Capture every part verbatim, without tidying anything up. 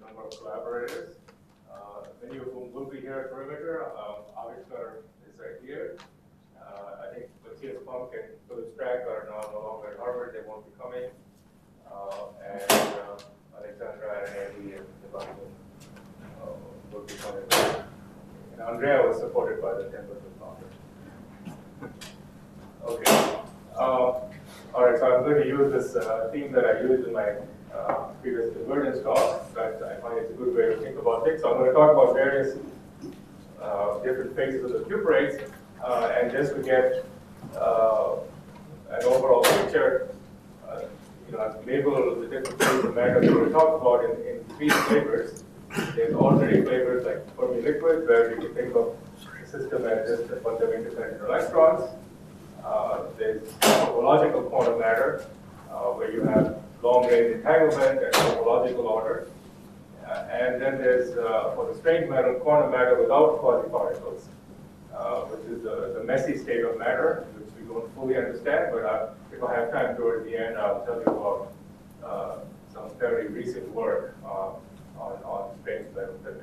number of collaborators. Uh, many of whom will be here at Perimeter. Um, Avishkar is right here. Uh, I think Matthias Punk and Philip Strack are now no longer at Harvard. They won't be coming. Uh, and uh, Alexandra and Andy and Sebastian uh, will be coming. And Andrea was supported by the Templeton Foundation. Okay. Uh, all right, so I'm going to use this uh, theme that I used in my uh, previous convergence talk, but I find it's a good way to think about things. So I'm going to talk about various uh, different phases of the cuprates, uh, and just to get uh, an overall picture, uh, you know, I've labeled the different phases of matter that we'll talk about in, in three flavors. There's ordinary flavors like Fermi liquid, where you can think of the system as just a bunch of independent electrons. Uh, there's topological quantum matter, uh, where you have long-range entanglement and topological order. Uh, and then there's, uh, for the strange matter, quantum matter without quasi-particles, uh, which is the, the messy state of matter, which we don't fully understand, but I, if I have time towards the end, I'll tell you about uh, some very recent work uh, on, on strange matter physics.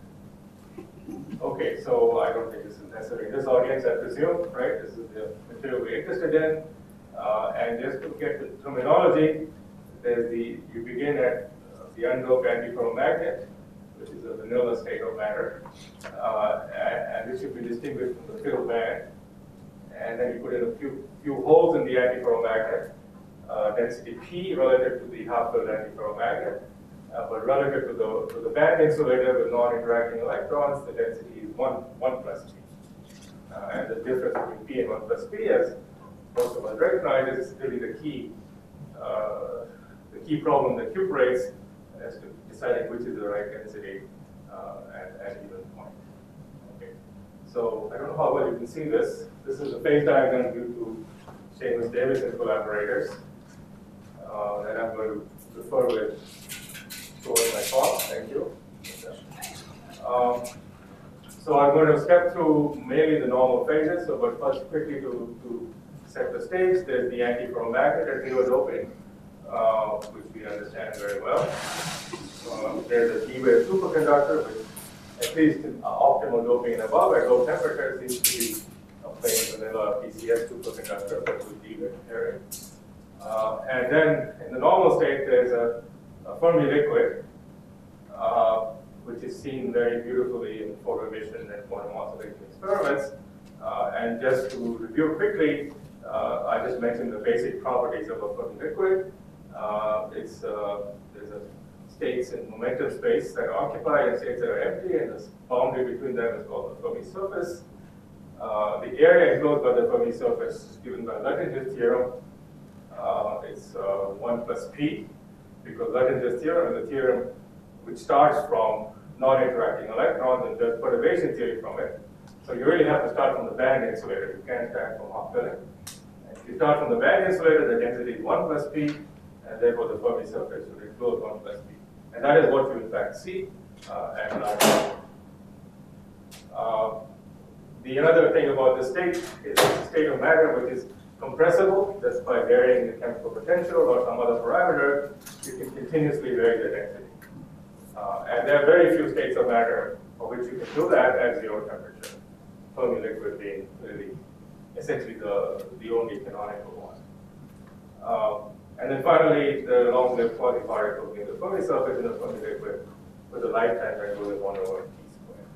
Okay, so I don't think this is necessary in this audience, I presume, right? This is the material we're interested in. Uh, and just to get the terminology, there's the, you begin at uh, the undoped antiferromagnet, which is a vanilla state of matter. Uh, and, and this should be distinguished from the field band. And then you put in a few, few holes in the antiferromagnet, uh, density P relative to the half-filled antiferromagnet. Uh, but relative to the, to the band insulator with non-interacting electrons, the density is one, one plus P. Uh, and the difference between P and one plus P, as most of us recognize, is really the key, uh, the key problem that cuprates as to deciding which is the right density uh, at, at even point. Okay. So I don't know how well you can see this. This is a phase diagram due to Seamus Davis and collaborators uh, that I'm going to refer with towards my talk. Thank you. Um, so I'm going to step through mainly the normal phases. So, but first, quickly to, to set the stage, there's the antiferromagnet at zero doping, uh, which we understand very well. Uh, there's a D-wave superconductor, which at least in uh, optimal doping and above at low temperature seems to be a plain vanilla P C S superconductor, but with D-wave pairing. Uh, and then in the normal state, there's a A Fermi liquid, uh, which is seen very beautifully in photoemission and quantum oscillation experiments. Uh, and just to review quickly, uh, I just mentioned the basic properties of a Fermi liquid. Uh, it's uh, there's a states in momentum space that are occupied and states that are empty, and the boundary between them is called the Fermi surface. Uh, the area enclosed by the Fermi surface is given by Luttinger's theorem. Uh, it's uh, one plus P. Because Luttinger's theorem is a theorem which starts from non-interacting electrons and does perturbation theory from it. So you really have to start from the band insulator. You can't start from half filling. If you start from the band insulator, the density is one plus P, and therefore the Fermi surface would enclose one plus P. And that is what you in fact see. Uh, and uh, the another thing about the state is it's a state of matter which is compressible just by varying the chemical potential or some other parameter. You can continuously vary the density. Uh, and there are very few states of matter for which you can do that at zero temperature. Fermi liquid being really essentially the, the only canonical one. Um, and then finally, the long-lived quasi-particle being the Fermi surface in the Fermi liquid with a lifetime that goes at one over T squared.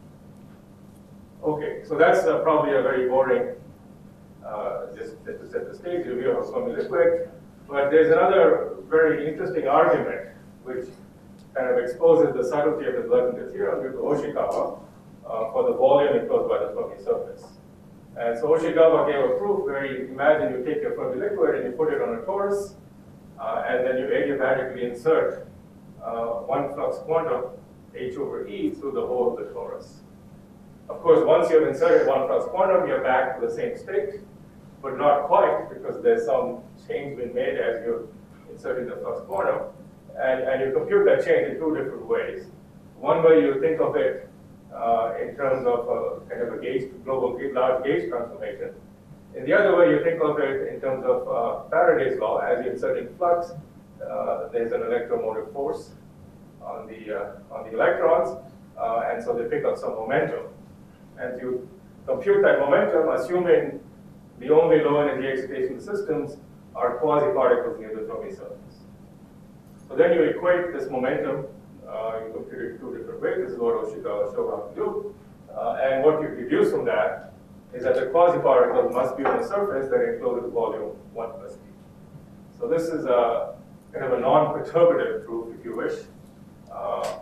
Okay, so that's uh, probably a very boring Uh, just, just to set the stage review of a Fermi liquid. But there's another very interesting argument which kind of exposes the subtlety of the Luttinger theorem due to Oshikawa uh, for the volume enclosed by the Fermi surface. And so Oshikawa gave a proof where you imagine you take your Fermi liquid and you put it on a torus, uh, and then you adiabatically insert uh, one flux quantum h over e through the whole of the torus. Of course, once you've inserted one flux quantum, you're back to the same state, but not quite, because there's some change been made as you're inserting the flux quantum. And, and you compute that change in two different ways. One way you think of it uh, in terms of a, kind of a gauge, global large gauge transformation. And the other way you think of it in terms of uh, Faraday's law, as you're inserting flux, uh, there's an electromotive force on the uh, on the electrons, uh, and so they pick up some momentum. And you compute that momentum, assuming the only low energy excitation systems are quasi-particles near the Fermi surface. So then you equate this momentum. Uh, you compute it two different ways. This is what Oshikawa showed how to do. Uh, and what you deduce from that is that the quasi-particle must be on a surface that encloses volume one plus p. So this is a kind of a non-perturbative proof, if you wish. Uh,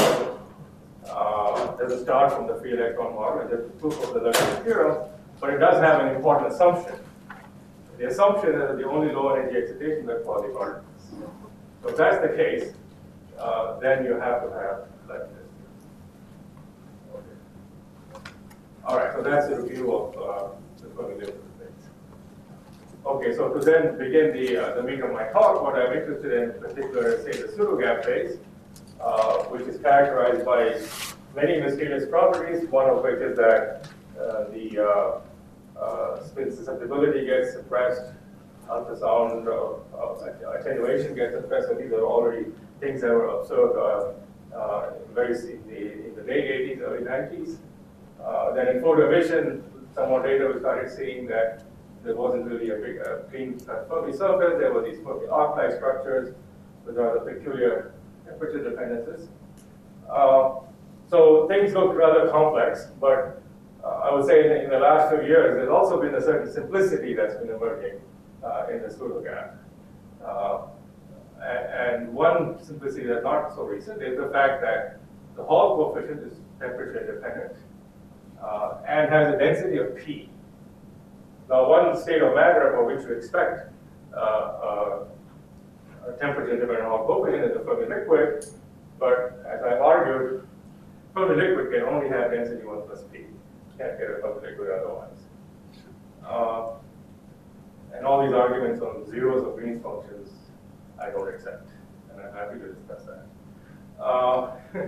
uh, doesn't start from the free electron model, it's just proof of the Lagrange theorem, but it does have an important assumption. The assumption is that the only low energy excitation are quasi-particles. So if that's the case, uh, then you have to have like this. Okay. All right, so that's a review of uh, the Fermi liquid phase. Okay, so to then begin the, uh, the meat of my talk, what I'm interested in, in particular is, say, the pseudogap phase, uh, which is characterized by many mysterious properties, one of which is that uh, the uh, uh, spin susceptibility gets suppressed, ultrasound uh, uh, attenuation gets suppressed. So these are already things that were observed uh, uh, very in the, in the late eighties, early nineties. Uh, then in photo emission, some more data we started seeing that there wasn't really a big uh, clean Fermi surface. There were these Fermi arc-like structures with rather peculiar temperature dependencies. Uh, so things look rather complex, but uh, I would say in the, in the last few years, there's also been a certain simplicity that's been emerging uh, in the pseudogap. Uh, and, and one simplicity that's not so recent is the fact that the Hall coefficient is temperature dependent uh, and has a density of P. Now, one state of matter for which you expect uh, uh, a temperature-dependent Hall coefficient is the Fermi liquid, but as I argued, Fermi liquid can only have density one plus P. Can't get a Fermi liquid otherwise. Uh, and all these arguments on zeros of Green's functions, I don't accept, and I'm happy to discuss that. Uh,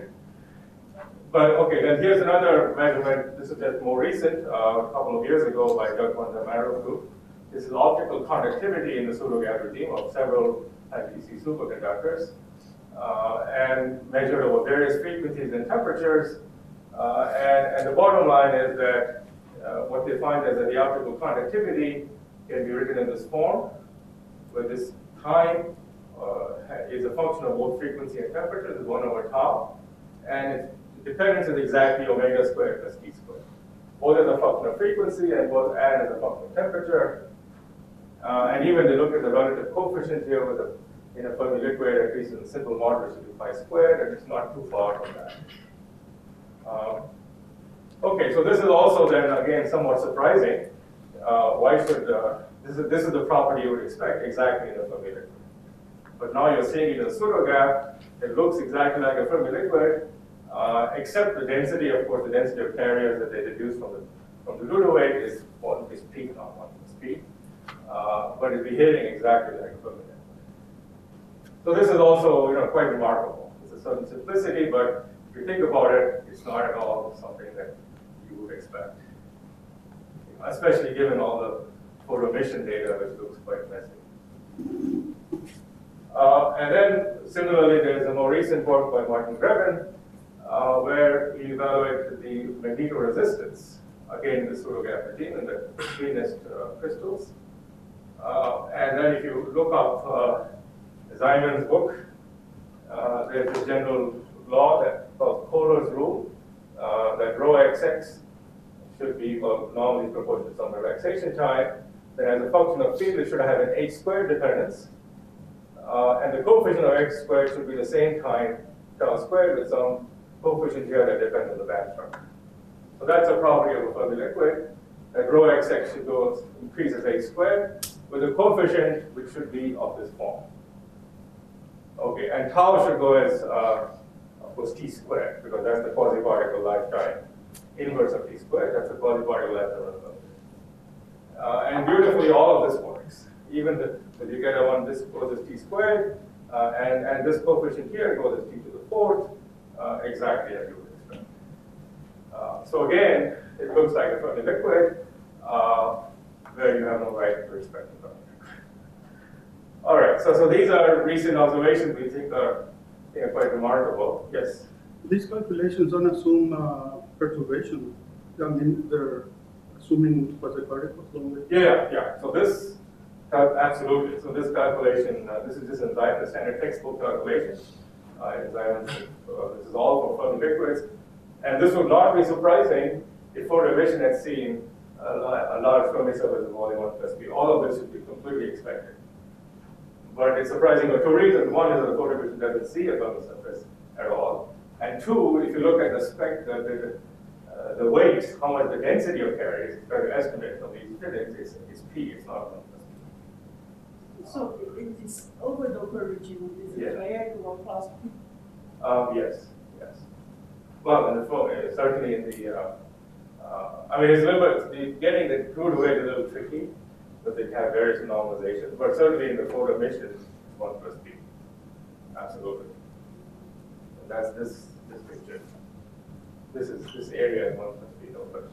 But okay, then here's another measurement. This is just more recent, uh, a couple of years ago by Doug Montemaro group. This is optical conductivity in the pseudogap regime of several I P C superconductors, uh, and measured over various frequencies and temperatures. Uh, and, and the bottom line is that uh, what they find is that the optical conductivity can be written in this form, where this time uh, is a function of both frequency and temperature. This is one over tau, and it's dependence is exactly omega squared plus t squared, both as a function of frequency and both and as a function of temperature. Uh, and even they look at the relative coefficient here with a, in a Fermi liquid, at least in the simple modulus should be pi squared, and it's not too far from that. Um, okay, so this is also then again somewhat surprising. Uh, why should uh, this is this is the property you would expect exactly in a Fermi liquid, but now you're seeing it in a pseudogap. It looks exactly like a Fermi liquid. Uh, except the density, of course, the density of carriers that they deduce from the from the Ludo weight is one is P, not one is P, uh, but it's behaving exactly like a Fermi liquid. So this is also, you know, quite remarkable. It's a certain simplicity, but if you think about it, it's not at all something that you would expect, especially given all the photo emission data, which looks quite messy. Uh, and then similarly, there's a more recent work by Martin Greben, Uh, where we evaluate the magnetoresistance, again in the pseudogap regime, in the cleanest uh, crystals. Uh, and then if you look up uh, Simon's book, uh, there's a general law that called Kohler's rule, uh, that rho xx should be well, normally proportional to some relaxation time. Then as a function of field, it should have an h squared dependence. Uh, and the coefficient of x squared should be the same kind, tau squared, with some coefficient here that depends on the band structure. So that's a property of a Fermi liquid, that rho xx should go increases h squared with a coefficient which should be of this form. Okay, and tau should go as, uh, of course, t squared, because that's the quasi-particle lifetime inverse of t squared. That's the quasi-particle lifetime of uh, and beautifully, all of this works. Even the, if you get a one, this goes as t squared, uh, and, and this coefficient here goes as t to the fourth. Uh, exactly as you would expect. Uh, so again, it looks like a Fermi liquid, uh, where you have no right to expect a Fermi liquid. All right, so, so these are recent observations we think are yeah, quite remarkable. Yes. These calculations don't assume uh, perturbation. I mean, they're assuming quasi-particles, don't they? Yeah, yeah. So this, uh, absolutely. So this calculation, uh, this is just in Zion, the standard textbook calculation. Uh, in Zion, uh, this is all for Fermi liquids. And this would not be surprising if Ford Aviation had seen a, a large Fermi surface of volume one plus B. All of this should be completely expected. But it's surprising for two reasons. One is that the Ford Aviation doesn't see a Fermi surface at all. And two, if you look at the spec, the, the, uh, the weight, how much the density of carriers is try to estimate from these physics, it's, it's P, it's not one plus P. So it is over Doppler region, is it Yeah. triangular plus P? Um, yes, yes. Well, in the form, uh, certainly in the, uh, uh, I mean, it's a little bit, the, getting the crude weight is a little tricky, but they have various normalizations. But certainly in the photo emissions, one plus P. Absolutely. And that's this this picture. This is this area is one plus P, no question.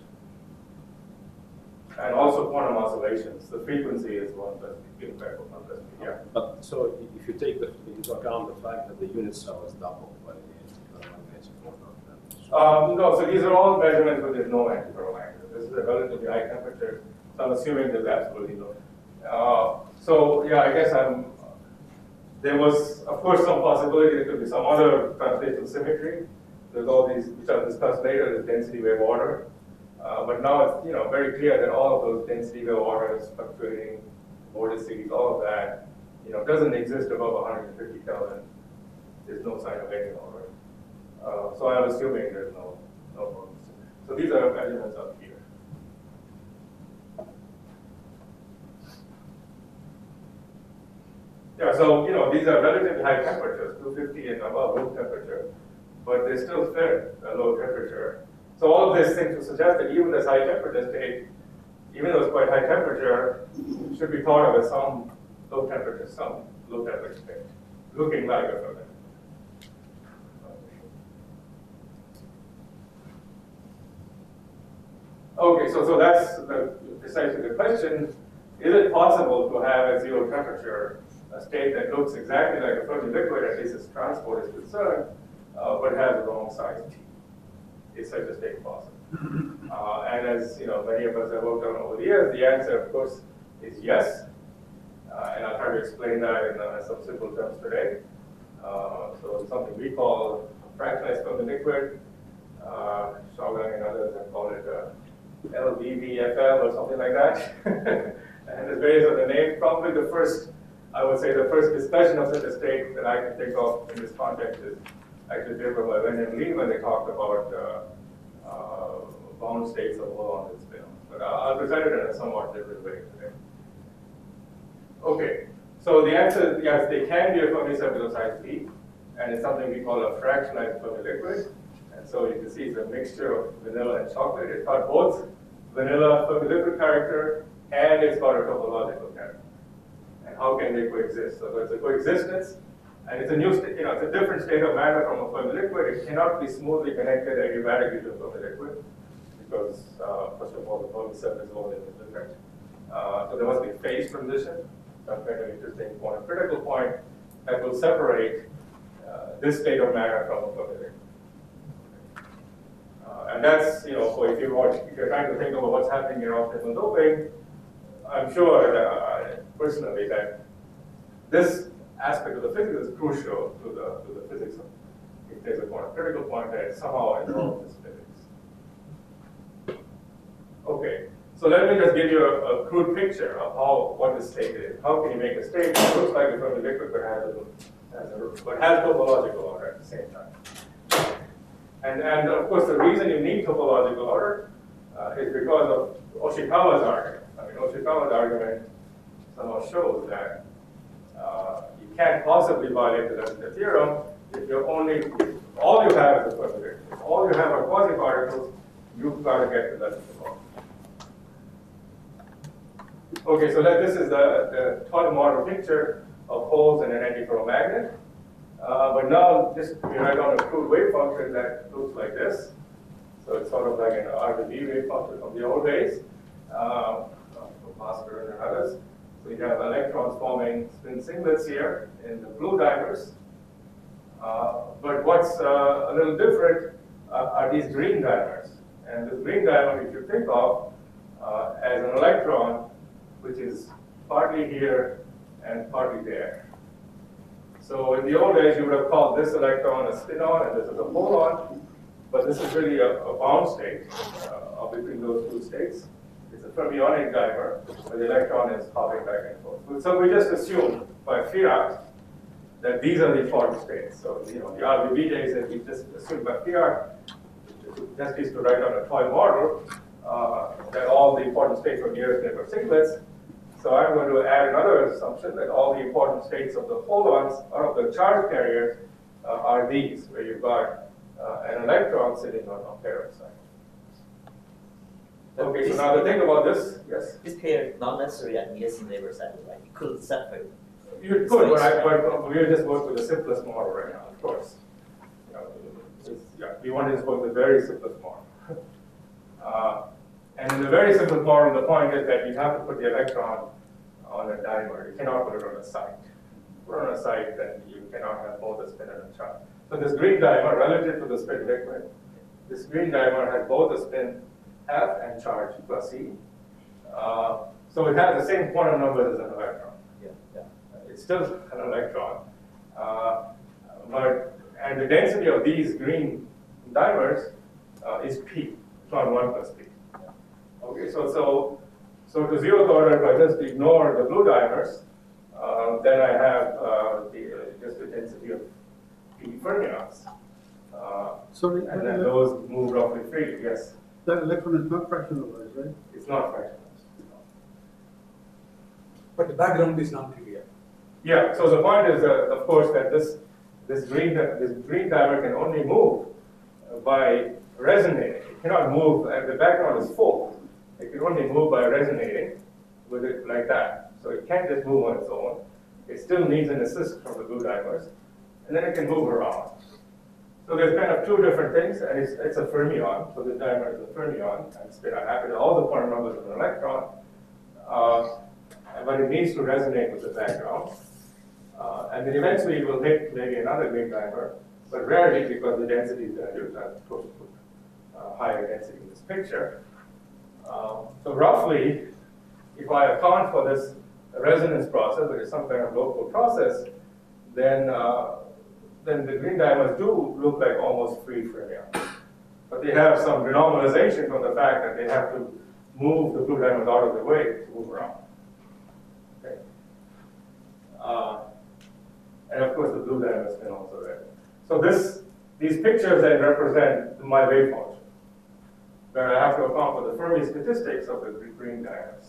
And also quantum oscillations. The frequency is one plus P, compared to one plus P. Yeah. But so if you take the, into account the fact that the unit cell is doubled by the Um, no, so these are all measurements where there's no antiferromagnet. This is a relatively high temperature, so I'm assuming there's absolutely no. Uh, so yeah, I guess I'm. There was, of course, some possibility there could be some other translational symmetry. There's all these, which I'll discuss later, the density wave order. Uh, but now it's, you know, very clear that all of those density wave orders, fluctuating vortices, all of that, you know, doesn't exist above one hundred fifty Kelvin. There's no sign of any order. Uh, so I'm assuming there's no no problem. So these are measurements up here. Yeah, so you know these are relatively high temperatures, two fifty and above room temperature, but they still fit a low temperature. So all of these things to suggest that even this high temperature state, even though it's quite high temperature, should be thought of as some low temperature, some low temperature state, looking like a ferment. Okay, so, so that's the, precisely the question. Is it possible to have a zero temperature, a state that looks exactly like a Fermi liquid, at least its transport is concerned, uh, but has the wrong size T? Is such a state possible? Uh, and as you know, many of us have worked on over the years, the answer, of course, is yes. Uh, and I'll try to explain that in uh, some simple terms today. Uh, so it's something we call fractionalized Fermi liquid. Uh, Shaugang and others have called it uh, L V V F L or something like that. And there's various other names. Probably the first, I would say, the first discussion of such a state that I can think of in this context is actually driven by Wen and Lee when they talked about uh, uh, bound states of Holland and spin. But uh, I'll present it in a somewhat different way today. Okay, so the answer is yes, they can be a Fermi subfield size P, and it's something we call a fractionalized Fermi liquid. And so you can see it's a mixture of vanilla and chocolate. It's got both vanilla Fermi liquid character and it's got a topological character. And how can they coexist? So it's a coexistence, and it's a new, state, you know, it's a different state of matter from a Fermi liquid. It cannot be smoothly connected adiabatically to a Fermi liquid because, uh, first of all, the Fermi surface volume is different. Uh, so there must be phase transition, some kind of interesting quantum critical point that will separate uh, this state of matter from a Fermi liquid. Uh, and that's, you know, so if you watch, if you're trying to think about what's happening in optimal doping, I'm sure that, uh, personally that this aspect of the physics is crucial to the to the physics of if there's a quantum critical point that somehow involves this physics. Okay, so let me just give you a, a crude picture of how what the state is. How can you make a state that looks like a Fermi liquid but has a, has a but has topological order at the same time? And, and of course, the reason you need topological order uh, is because of Oshikawa's argument. I mean, Oshikawa's argument somehow shows that uh, you can't possibly violate the Lenzner theorem if you're only, if all you have is a Fermi liquid. If all you have are quasi-particles, you've got to get to Lenzner theorem. Okay, so that this is the, the total model picture of holes in an antiferromagnet. Uh, but now, just we write on a crude wave function that looks like this. So it's sort of like an R V B wave function from the old days, uh, from Bhaskar and others. So you have electrons forming spin singlets here in the blue dimers. Uh, but what's uh, a little different uh, are these green dimers. And this green dimer, if you think of uh, as an electron, which is partly here and partly there. So in the old days, you would have called this electron a spin-on and this is a boson, but this is really a, a bound state uh, between those two states. It's a fermionic dimer, where the electron is hopping back and forth. So we just assume by Fiat that these are the important states. So you know, the R B B days that we just assume by Fiat, just used to write on a toy model uh, that all the important states were nearest neighbor singlets. So I'm going to add another assumption that all the important states of the holons or of the charge carriers uh, are these, where you've got uh, an electron sitting on a pair of sides. Okay, so now to think about this, yes? This pair is not necessarily at nearest neighbor satellite, right? You could separate. You could, but, I, but we'll just work with the simplest model right now, of course. You know, it's, yeah, we want to just work with the very simplest model. uh, and in the very simplest model, the point is that you have to put the electron on a dimer. You cannot put it on a site. Put it on a site, then you cannot have both a spin and a charge. So this green dimer, relative to the spin liquid, this green dimer has both a spin F and charge plus E. Uh, so it has the same quantum numbers as an electron. Yeah, yeah. It's still an electron. Uh, but, and the density of these green dimers uh, is P. It's not one plus P. Okay, so so so to zeroth order, if I just ignore the blue dimers, uh, then I have uh, the, uh, just the density of P fermions. Uh, Sorry, and then uh, those move roughly freely, yes. that electron is not fractionalized, right? It's not fractionalized. But the background is non-trivial. Yeah, so the point is, uh, of course, that this this green this green dimer can only move by resonating. It cannot move, and the background is full. It can only move by resonating with it like that. So it can't just move on its own. It still needs an assist from the blue dimers, and then it can move around. So there's kind of two different things, and it's, it's a fermion. So the dimer is a fermion, and spin I happen to all the quantum numbers of an electron, uh, but it needs to resonate with the background. Uh, and then eventually it will hit maybe another green dimer, but rarely because the density is going to do that, of course, uh, higher density in this picture. Um, so roughly, if I account for this resonance process, which is some kind of local process, then uh, then the green dimers do look like almost free fermions. But they have some renormalization from the fact that they have to move the blue dimers out of the way to move around. Okay. Uh, and of course, the blue dimers can also resonate. So this, these pictures then represent my wave function, where I have to account for the Fermi statistics of the green dimers.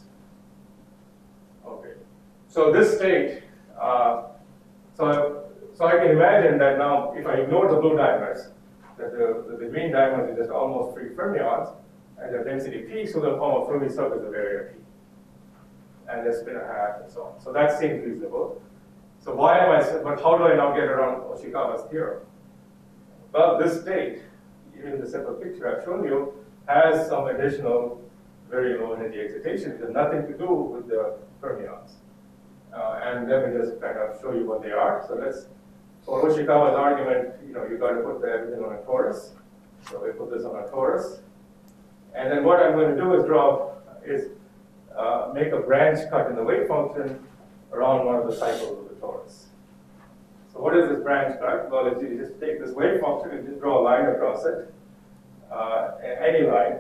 Okay. So this state, uh, so so I can imagine that now, if I ignore the blue dimers, that the, the, the green dimers are just almost free fermions, and their density P, so they'll form a Fermi surface of area P, and their spin a half, and so on. So that seems reasonable. So why am I? But how do I now get around Oshikawa's theorem? Well, this state, even in the simple picture I've shown you, has some additional very low energy excitation. It has nothing to do with the fermions. Uh, and let me just kind of show you what they are. So let's, for Oshikawa's argument, you know, you got to put the everything on a torus. So we put this on a torus. And then what I'm going to do is draw, is uh, make a branch cut in the wave function around one of the cycles of the torus. So what is this branch cut? Well, if you just take this wave function and just draw a line across it, uh, any line,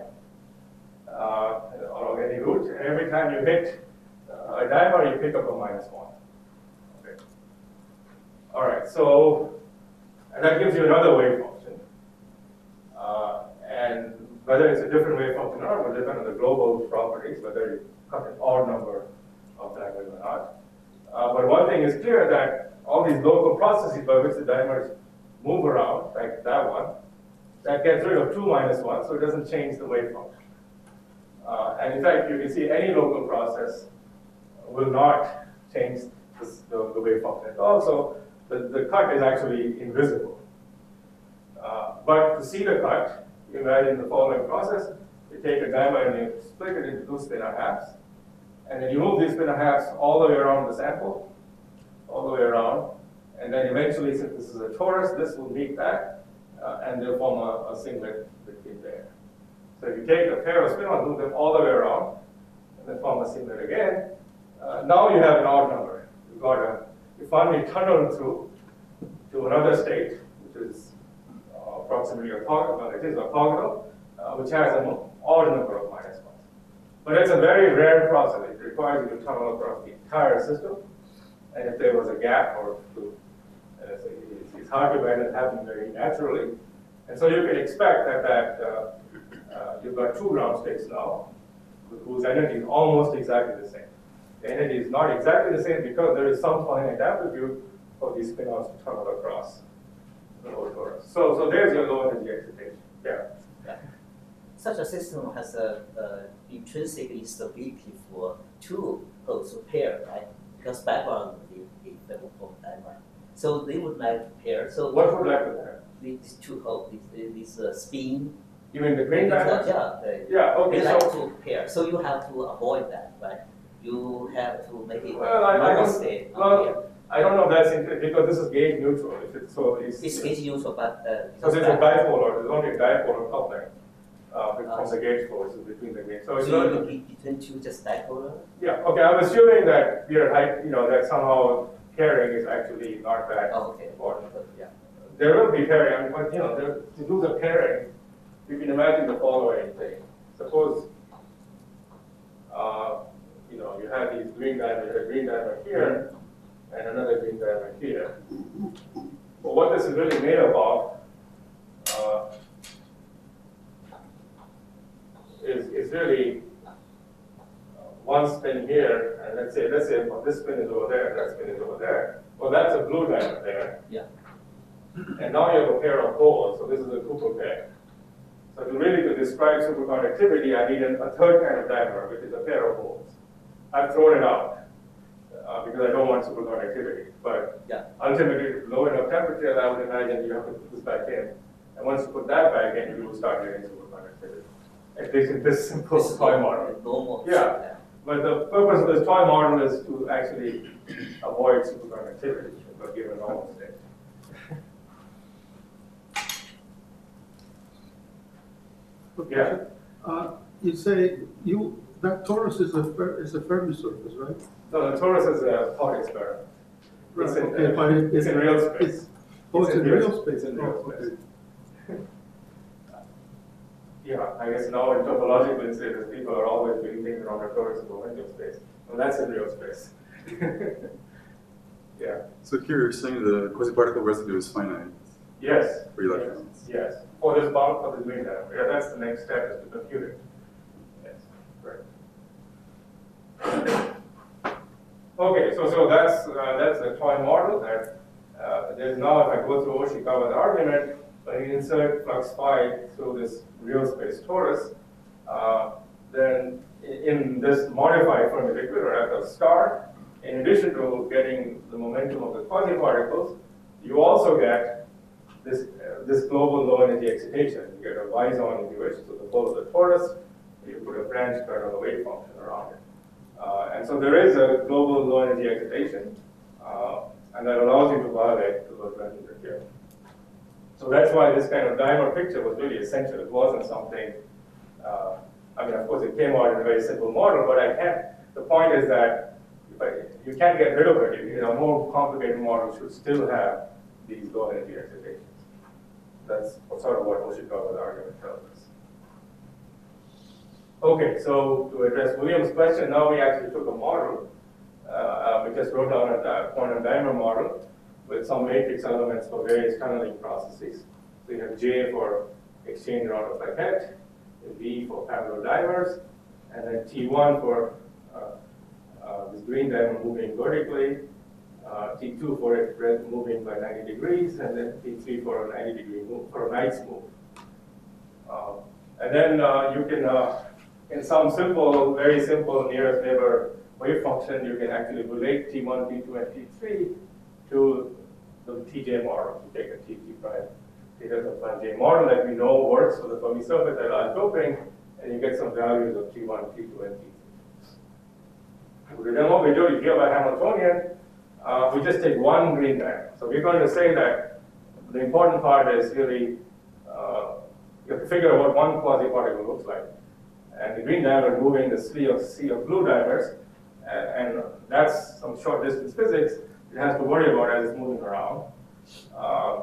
uh, along any route, and every time you hit uh, a dimer, you pick up a minus one. Okay. All right, so, and that gives you another wave function. Uh, and whether it's a different wave function or not will depend on the global properties, whether you cut an odd number of dimers or not. Uh, but one thing is clear, that all these local processes by which the dimers move around, like that one, that gets rid of two minus one, so it doesn't change the wave function. Uh, and in fact, you can see any local process will not change this, the, the wave function at all. So the, the cut is actually invisible. Uh, but to see the cut, you imagine the following process. You take a dimer and you split it into two spinor halves. And then you move these spinor halves all the way around the sample, all the way around. And then eventually, since this is a torus, this will meet that, uh, and they'll form a, a singlet between there. So if you take a pair of spin-ons, move them all the way around, and then form a singlet again, uh, now you have an odd number. You've got a, you finally tunnel through to another state, which is uh, approximately orthogonal, it is orthogonal, uh, which has an odd number of minus ones. But it's a very rare process. It requires you to tunnel across the entire system. And if there was a gap or two, uh, it's, it's hard to imagine it happening very naturally. And so you can expect that, that uh, uh, you've got two ground states now, whose energy is almost exactly the same. The energy is not exactly the same because there is some finite amplitude for these spin-offs to tunnel across the lower torus. So, so there's your low energy excitation. Yeah. Yeah. Such a system has a, a intrinsic instability for two holes pair, right? Because background the the form diamond. So they would like to pair. So What would like to pair? these two holes, this this uh, spin. You mean the green these are- diamonds? Yeah. They, Yeah, okay, they like so, to pair. So you have to avoid that, right? You have to make it well, I, I normal don't, state. not pair. well, I don't know if that's, in, because this is gauge neutral, if it's, so it's. It's gauge neutral, but uh, Because it's a back- dipolar, there's only a dipolar coupling, uh, from Ah. the gauge forces between the gauge. So it's So you not, would be between two just dipolar. yeah, okay, I'm assuming that we are, high- you know, that somehow pairing is actually not that Oh, okay. important. But, yeah. There will be pairing, but you know, there, to do the pairing, you can imagine the following thing. Suppose, uh, you know, you have these green diamonds, a green diamond here, and another green diamond here. But what this is really made up of uh, is, is really uh, one spin here, and let's say, let's say well, this spin is over there, that spin is over there. Well, that's a blue diamond there. Yeah. And now you have a pair of poles, so this is a Cooper pair. So to really to describe superconductivity, I need a, a third kind of diameter, which is a pair of poles. I've thrown it out uh, because I don't want superconductivity. But Yeah. ultimately, low enough temperature, I would imagine you have to put this back in. And once you put that back in, you will start getting superconductivity. At least in this simple This is toy normal- model. normal. Yeah. But the purpose of this toy model is to actually avoid superconductivity, but give a normal state. Okay. Yeah. Uh, you say you, that torus is a, Fer- is a Fermi surface, right? No, the torus is a thought experiment. Right, It's in, okay, but it- it's in real space. it's- Oh, it's in real space? It's in Oh, real okay. space. Yeah, I guess now in topological instances, people are always doing things around the torus in momentum space. Well, that's in real space. Yeah, So here you're saying the quasi-particle residue is finite yes. for electrons. Yes, for this bound, for this green diamond. Yeah, that's the next step is to compute it. Yes, correct. Okay, so so that's uh, that's the toy model. That uh, there's now, if I go through Oshikawa's argument, when you insert flux phi through this real space torus, uh, then i- in this modified Fermi liquid or at the start, in addition to getting the momentum of the quasi-particles, you also get this uh, this global low energy excitation. You get a Y zone, if you wish, so the pole of the torus, you put a branch curve of a wave function around it. Uh, and so there is a global low energy excitation, uh, and that allows you to violate the Lorentz here. So that's why this kind of dimer picture was really essential. It wasn't something, uh, I mean, of course, it came out in a very simple model, but I can't, the point is that if I, you can't get rid of it. You know, a more complicated model should still have these low energy excitations. That's sort of what Oshikawa's argument tells us. Okay, so to address William's question, now we actually took a model. Uh, uh, we just wrote down a di- quantum dimer model with some matrix elements for various tunneling processes. So you have J for exchange around of Paquette, V for parallel dimers, and then T one for uh, uh, this green dimer moving vertically, uh, T two for it red moving by ninety degrees, and then T three for a ninety degree move, for a Knight's move. Uh, and then uh, you can, uh, in some simple, very simple nearest neighbor wave function, you can actually relate T one, T two, and T three to the T J model. You take a T T prime, theta prime J model that we know works for the Fermi surface at large doping, and you get some values of T one, T two, and T three. With the demo we do, you hear about Hamiltonian, uh, we just take one green diamond. So we're going to say that the important part is really, uh, you have to figure out what one quasi-particle looks like. And the green diamond moving the sea of, sea of blue diamonds, and, and that's some short distance physics it has to worry about as it's moving around. Uh,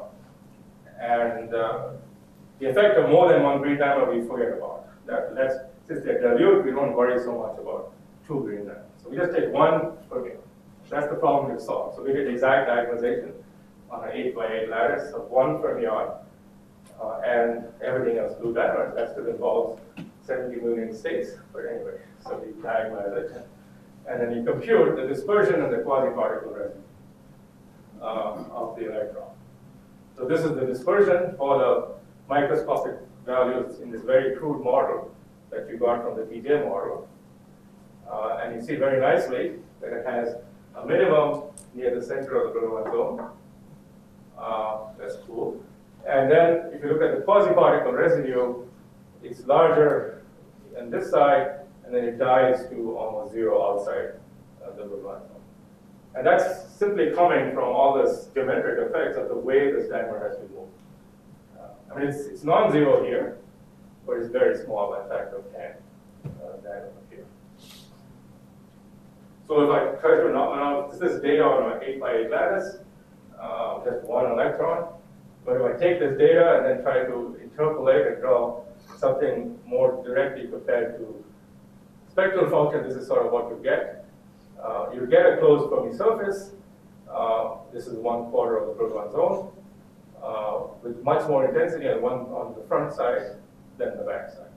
and uh, the effect of more than one green diamond we forget about. That, that's, since they're dilute, we don't worry so much about two green diamonds. So we just take one fermion. That's the problem we've solved. So we did exact diagonalization on an eight by eight lattice of one fermion uh, and everything else blue diamonds. That still involves seventy million states, but anyway, so we diagonalize it. And then you compute the dispersion of the quasi-particle residue uh, of the electron. So this is the dispersion for the microscopic values in this very crude model that you got from the P J model. Uh, and you see very nicely that it has a minimum near the center of the Brillouin zone. Uh, that's cool. And then if you look at the quasi-particle residue, it's larger on this side, and then it dies to almost zero outside uh, the Brillouin zone. And that's simply coming from all this geometric effects of the way this diamond has been moved. Uh, I mean, it's, it's non-zero here, but it's very small by a factor of ten uh, diamond here. So if I try to, now this is data on an eight by eight lattice, uh, just one electron. But if I take this data and then try to interpolate and draw something more directly compared to spectral function, this is sort of what you get. Uh, you get a closed Fermi surface. Uh, this is one quarter of the Brillouin zone, uh, with much more intensity on one on the front side than the back side.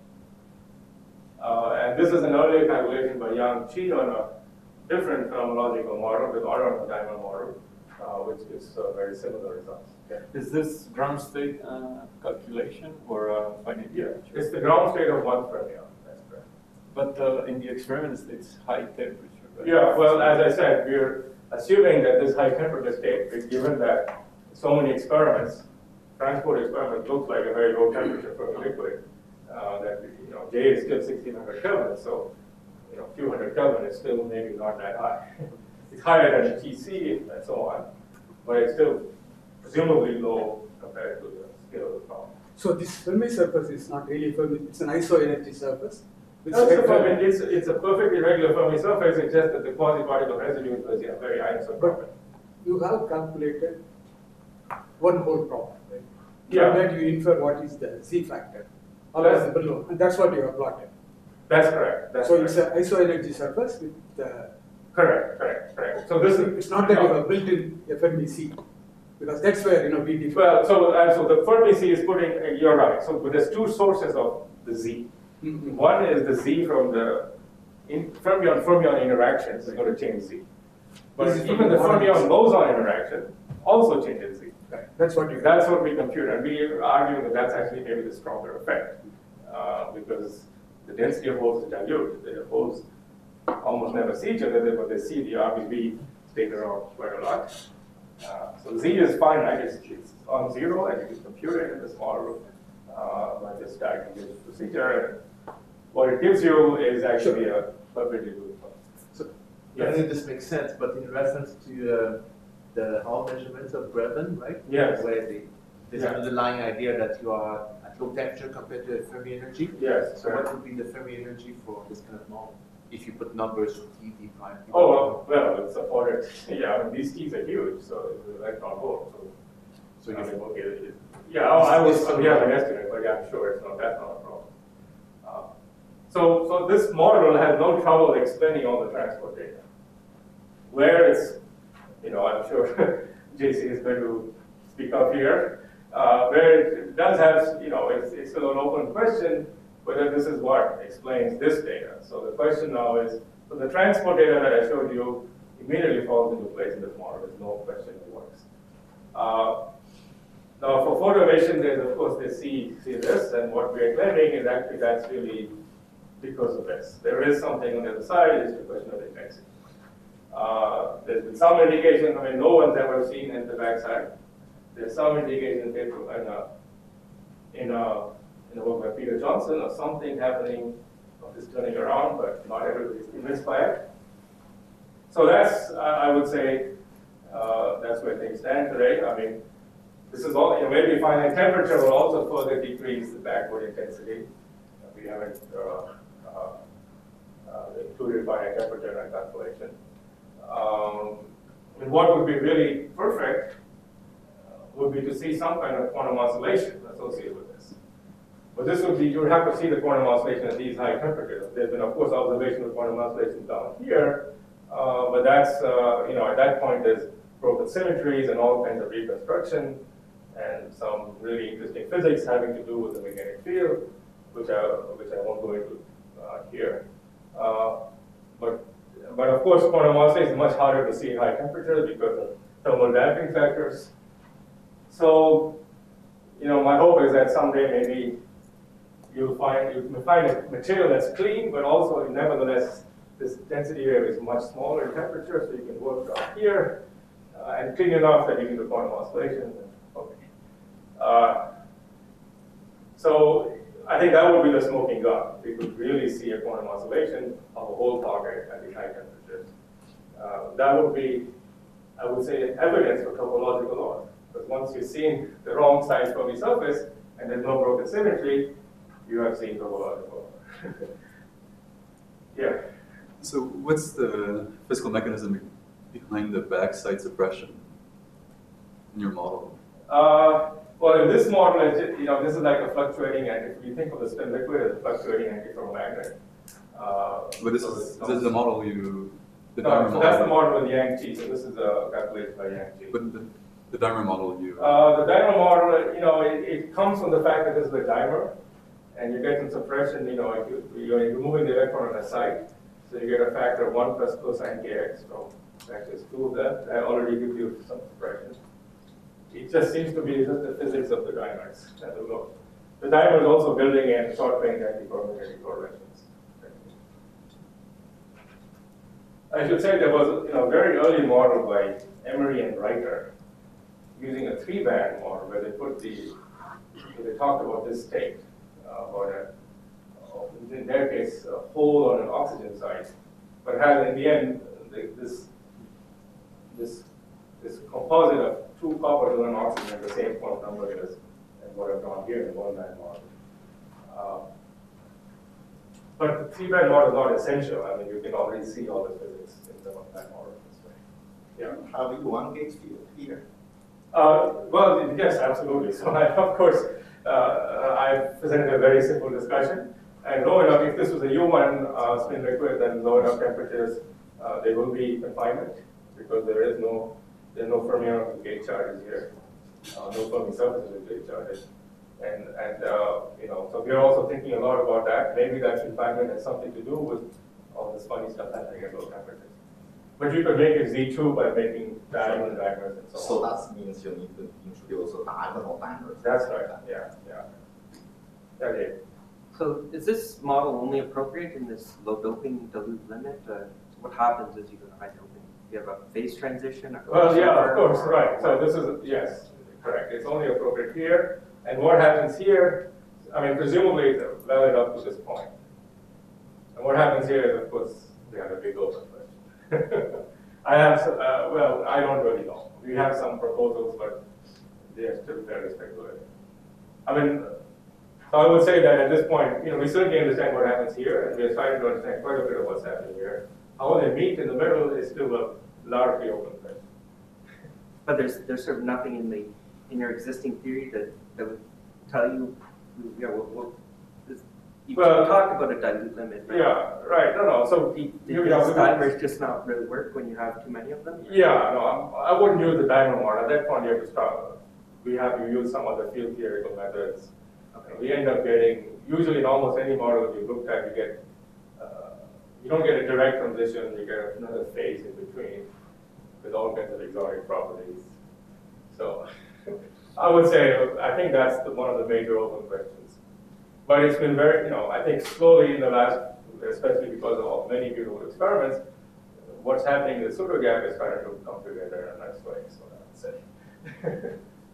Uh, and this is an earlier calculation by Yang Qi on a different phenomenological model, the order diamond model, uh, which gives uh, very similar results. Okay. Is this ground state uh, calculation or uh, finite? Yeah, it's the ground state of one fermion. That's correct. But uh, in the experiments, it's high temperature. Right? Yeah, well, as I said, we're assuming that this high temperature state is given that so many experiments, transport experiments, looks like a very low temperature for a liquid. Uh, that you know, J is still sixteen hundred Kelvin, so you know, a few hundred Kelvin is still maybe not that high. It's higher than T C and so on, but it's still presumably low compared to the scale of the problem. So this Fermi surface is not really Fermi, it's an iso-energy surface. with No, it's, a spectral- Fermi, it's, it's a perfectly regular Fermi surface, it's just that the quasi-particle residue is yeah, very isotropic. But you have calculated one whole problem, right? Yeah. From that you infer what is the Z factor, or That's- the below, and that's what you have plotted. That's correct. That's So correct. it's an iso-energy surface with the, Correct, correct, correct. So this is it's not that you have built in F M E C, because that's where, you know, we differ. well. So uh, so the Fermi Z is putting. Uh, you're right. So but there's two sources of the Z. Mhm. One is the Z from the in fermion fermion interactions is going to change Z. But This is even from the the fermion boson interaction also changes Z. Right. That's what you. That's what we compute, and we argue that that's actually maybe the stronger effect uh, because the density of holes is dilute. The holes almost never see each other, but they see the R B B staying around quite a lot. Uh, so Z is finite, it's, it's on zero, and you can compute it in this model uh, by this diagonal procedure. And what it gives you is actually a perfectly good one. So, Yes. I think this makes sense, but in reference to uh, the Hall measurements of Brevin, right? Yes. Where the, this Yeah. underlying idea that you are at low temperature compared to Fermi energy. Yes, So correct. what would be the Fermi energy for this kind of model? If you put numbers for T, D prime. D Oh, well, well, it's afforded. Yeah, I mean, these T's are huge, so it's an electron hole. So, So I you mean, okay, it- it- yeah, oh, I was, we have an estimate, but yeah, I'm sure it's not, that's not a problem. Uh, So, so this model has no trouble explaining all the transport data. Where it's, you know, I'm sure J C is going to speak up here, uh, where it does have, you know, it's, it's still an open question whether this is what explains this data. So the question now is, so the transport data that I showed you immediately falls into place in this model. There's no question it works. Uh, now for photo emission, there's of course they see, see this, and what we're claiming is actually that's really because of this. There is something on the other side, it's a question of intensity. Uh, there's been some indication, I mean, no one's ever seen in the backside. There's some indication in a, in a, in a work by Peter Johnson of something happening of this turning around, but not everybody's convinced by it. So that's, uh, I would say, Uh, that's where things stand today. I mean, this is all, you know, maybe finite temperature will also further decrease the backward intensity. We haven't uh, uh, uh, included finite temperature in our calculation. Um, I mean, what would be really perfect uh, would be to see some kind of quantum oscillation associated with this. But this would be, you would have to see the quantum oscillation at these high temperatures. There's been, of course, observation of quantum oscillations down here, uh, but that's, uh, you know, at that point there's broken symmetries and all kinds of reconstruction and some really interesting physics having to do with the magnetic field, which I, which I won't go into uh, here. Uh, but, but of course, quantum oscillation is much harder to see at high temperatures because of thermal damping factors. So, you know, my hope is that someday maybe you'll find, you may find a material that's clean, but also nevertheless, this density area is much smaller in temperature, so you can work down here, uh, and clean enough that you can do quantum oscillation. Okay. Uh, so I think that would be the smoking gun. We could really see a quantum oscillation of a whole target at these high temperatures. Uh, that would be, I would say, evidence for topological order. Because once you've seen the wrong size Fermi surface and there's no broken symmetry, you have seen topological order. Yeah. So what's the physical mechanism behind the backside suppression in your model? Uh, well, in this model, it's, you know, this is like a fluctuating anti. If you think of the spin liquid as a fluctuating antiferromagnet. Uh, But this so is this this is the model you, the no, dimer so model. that's the model with Yang Chi. So this is a calculation by Yang Chi. But the, the dimer model you. Uh, the dimer model, you know, it, it comes from the fact that this is a dimer, and you get some suppression. You know, if you, you're removing the electron on a site, so you get a factor of one plus cosine kx. So actually, two of that. That already gives you some suppression. It just seems to be just the physics of the dimers. The dimer is also building in short-range antiferromagnetic correlations. I should say there was, you know, a very early model by Emery and Reiter using a three-band model where they put the, where they talked about this state, uh, about a, in their case, a hole on an oxygen site, but had in the end the, this this this composite of two coppers and one oxygen, the same quantum number as, as what I've drawn here in one-band model. Uh, but the three-band model is not essential. I mean, you can already see all the physics in the one-band model this way. Yeah. Have you one gauge field here? Uh, well, yes, absolutely. So, I, of course, uh, I've presented a very simple discussion. And low enough, if this was a U one uh, spin liquid, then low enough temperatures, uh, there will be confinement because there is no, there are no fermionic gate charges here, uh, no Fermi surfaces with gate charges. And, and uh, you know, so we're also thinking a lot about that. Maybe that confinement has something to do with all this funny stuff happening at low temperatures. But you could make it Z two by making diamond dimers and so, So on. that means you need to introduce a diagonal dimers. That's right, yeah, yeah. Okay. So is this model only appropriate in this low doping dilute limit? Uh, what happens as you go to high doping? You have a phase transition? Or Well, yeah, of course, right. So this is, yes, correct. It's only appropriate here. And what happens here, I mean, presumably it's valid up to this point. And what happens here is, of course, we have a big open question. I have, uh, well, I don't really know. We have some proposals, but they are still fairly speculative. I mean, so I would say that at this point, you know, we certainly understand what happens here, and we are starting to understand quite a bit of what's happening here. How they meet in the middle is still a largely open question. But there's there's sort of nothing in the in your existing theory that, that would tell you, you know, what, what this, you Well, talk about a dilute limit. Right? Yeah, right. No, no. So Do, do you these know, dimers just not really work when you have too many of them? yeah, no, I'm, I wouldn't use the dimer model. At that point, you have to stop. We have to use some other field theoretical methods. Okay. We end up getting, usually in almost any model you looked at, you get, uh, you don't get a direct transition, you get another phase in between with all kinds of exotic properties. So I would say, I think that's the, one of the major open questions. But it's been very, you know, I think slowly in the last, especially because of many beautiful experiments, what's happening in the pseudo gap is starting to come together in a nice way, so I would say.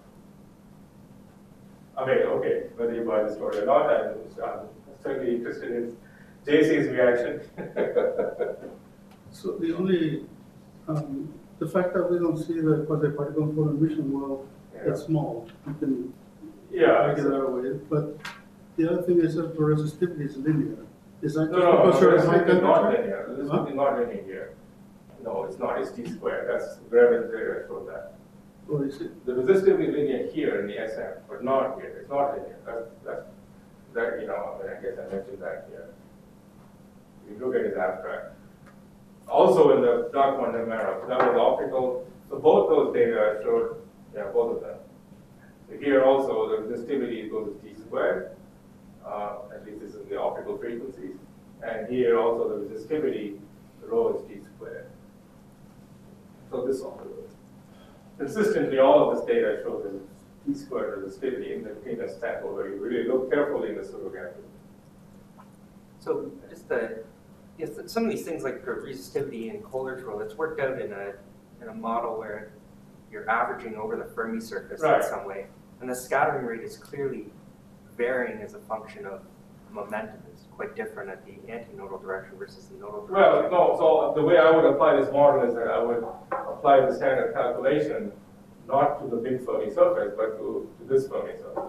I mean, okay, whether you buy the story or not, I'm, I'm certainly interested in J C's reaction. So the only um, the fact that we don't see the quasi-particle photon emission, well, Yeah. it's small. You can Yeah. make it that way. But the other thing is that the resistivity is linear. Is that No, just no, no, because you're this at high is not temperature? linear, this Huh? is not linear here. No, it's not, it's T squared, that's Grevin's data showed that. Or is it? The resistivity is linear here in the S M, but not here, it's not linear, that's, that's, that, you know, I mean, I guess I mentioned that here. You look at his abstract. Also in the dark quantum era, so that was optical, so both those data showed, yeah, both of them. So here also, the resistivity goes to T squared, uh, at least this is the optical frequencies. And here also the resistivity, the rho is T squared. So this all, consistently all of this data shows the T squared resistivity in the cleanest sample where you really look carefully in the pseudogantry. So just the, yes, some of these things like the resistivity and Coulter's rule, it's worked out in a, in a model where you're averaging over the Fermi surface Right. in some way. And the scattering rate is clearly varying as a function of momentum. It's quite different at the antinodal direction versus the nodal Well, direction. no, so the way I would apply this model is that I would apply the standard calculation not to the big Fermi surface, but to, to this Fermi surface.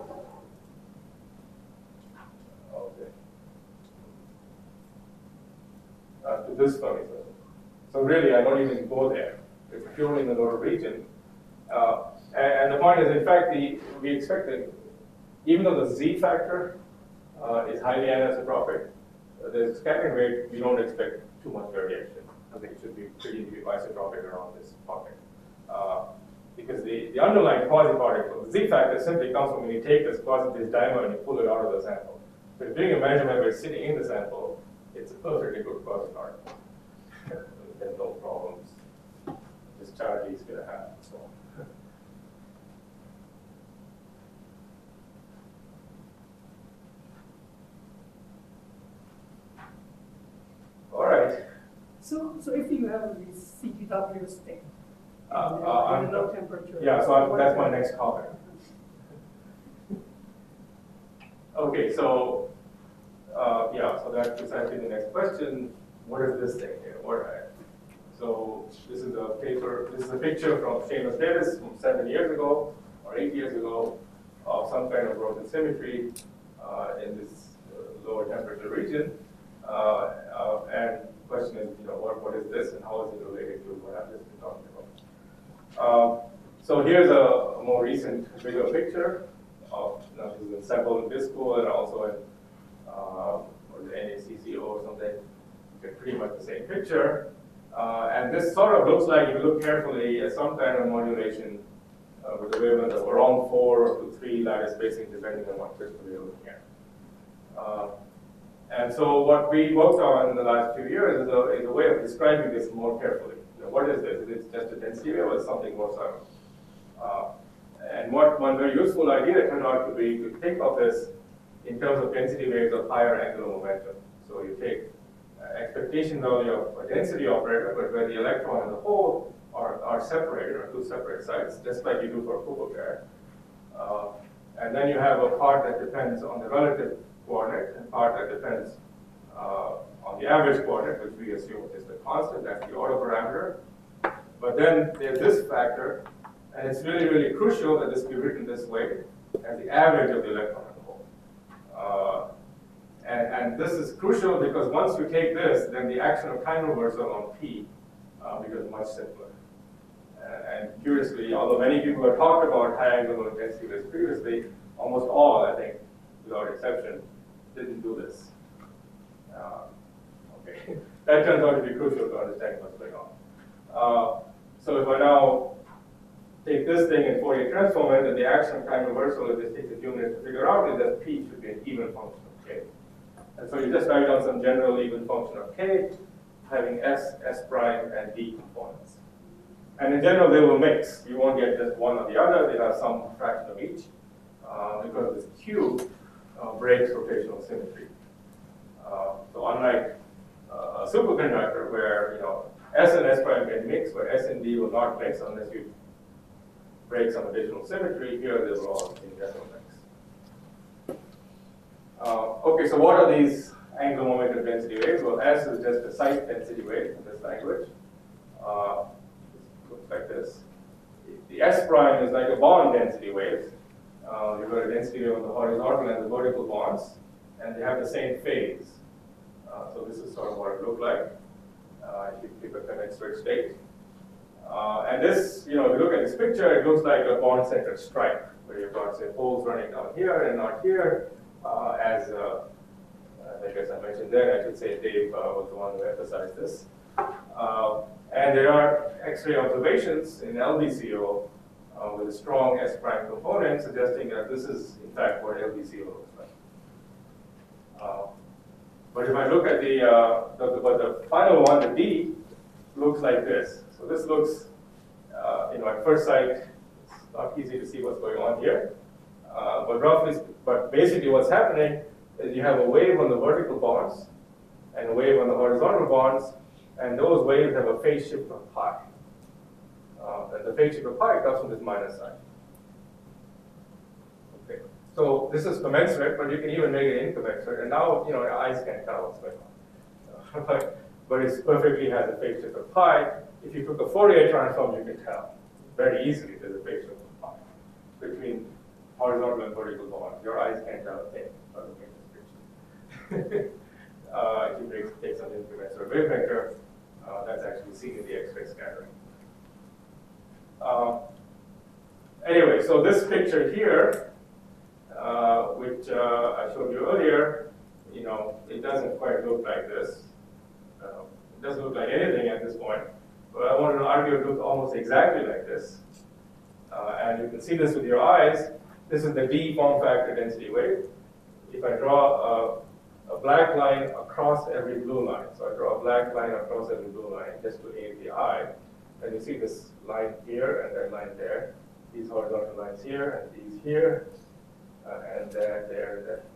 Okay. Uh, to this Fermi surface. So really, I don't even go there. It's purely in the nodal region. Uh, and, and the point is, in fact, the, we expect that even though the Z factor uh, is highly anisotropic, uh, the scattering rate, we don't expect too much variation. Okay. It should be pretty isotropic around this pocket. Uh, because the, the underlying quasi-particle, the Z factor simply comes from when you take this quasi this dimer and you pull it out of the sample. So if you're doing a measurement where it's sitting in the sample, it's a perfectly good quasi-particle. There's no problems. This charge is going to have. So. All right. So, so if you have this C T W state, Uh, and uh, then I'm- in low temperature. Yeah, so I'm, what that's is my it? next comment. Okay, so, uh, yeah, so that's precisely the next question. What is this thing here? What, so this is a paper, this is a picture from Seamus Davis from seven years ago or eight years ago of some kind of broken symmetry uh, in this uh, lower temperature region. Uh, uh, and the question is, you know, what, what is this and how is it related to what I've just been talking about? Um, so here's a, a more recent, bigger picture of, you know, this is in sample in this school and also in um, or the N A C C O or something. You get pretty much the same picture. Uh, and this sort of looks like, if you look carefully, at some kind of modulation uh, with the wavelength of around four to three lattice spacing, depending on what crystal you're looking at. Uh, and so what we worked on in the last few years is a, is a way of describing this more carefully. You know, what is this? Is it just a density wave or is something more subtle? Uh, and what one very useful idea turned out to be to think of this in terms of density waves of higher angular momentum. So you take uh, expectation value of a density operator, but where the electron and the hole are, are separated, or two separate sites, just like you do for a Kubo pair. Uh, and then you have a part that depends on the relative coordinate and part that depends uh, on the average coordinate, which we assume is the constant, that's the order parameter. But then there's this factor, and it's really, really crucial that this be written this way as the average of the electron and the hole. Uh, and, and this is crucial because once you take this, then the action of time reversal on P uh, becomes much simpler. And, and curiously, although many people have talked about high angular density waves previously, almost all, I think, without exception, didn't do this. Uh, okay, that turns out to be crucial to understanding what's going on. Uh, so if I now take this thing in Fourier transform it, then the action of time reversal, if this takes a few minutes to figure out, is that P should be an even function of K. And so you just write down some general even function of K, having S, S prime, and D components. And in general, they will mix. You won't get just one or the other. They have some fraction of each, uh, because this Q uh, breaks rotational symmetry. Uh, so unlike uh, a superconductor where, you know, S and S prime can mix, but S and D will not mix unless you break some additional symmetry, here they will all in general mix. Uh, okay, so what are these angular momentum density waves? Well, S is just a site density wave in this language. Uh, looks like this. The S prime is like a bond density wave. Uh, you've got a density on the horizontal and the vertical bonds, and they have the same phase. Uh, so this is sort of what it looked like uh, if you pick a commensurate state. Uh, and this, you know, if you look at this picture, it looks like a bond-centered stripe, where you've got, say, poles running down here and not here, uh, as uh, I guess I mentioned there, I should say Dave uh, was the one who emphasized this. Uh, and there are X-ray observations in L B C O uh, with a strong S prime component, suggesting that this is, in fact, what L B C O looks like. Uh, but if I look at the, uh, the, the, but the final one, the D, looks like this. So this looks, uh, you know, at first sight, it's not easy to see what's going on here. Uh, but roughly, but basically what's happening is you have a wave on the vertical bonds and a wave on the horizontal bonds, and those waves have a phase shift of pi. Uh, and the phase shift of pi comes from this minus sign. Okay. So this is commensurate, but you can even make it incommensurate. And now, you know, your eyes can't tell what's going on. Uh, but, but it perfectly has a phase shift of pi. If you took a Fourier transform, you can tell very easily there's a phase shift of pi between horizontal and vertical bonds. Your eyes can't tell a thing by looking at this picture. uh, if you take, take some incommensurate wave vector, uh, that's actually seen in the X-ray scattering. Uh, anyway, so this picture here, uh, which uh, I showed you earlier, you know, it doesn't quite look like this. Uh, it doesn't look like anything at this point, but I wanted to argue it looks almost exactly like this. Uh, and you can see this with your eyes. This is the D form factor density wave. If I draw a, a black line across every blue line, so I draw a black line across every blue line just to aid the eye, and you see this line here and that line there, these horizontal lines here and these here, uh, and there, there, and there.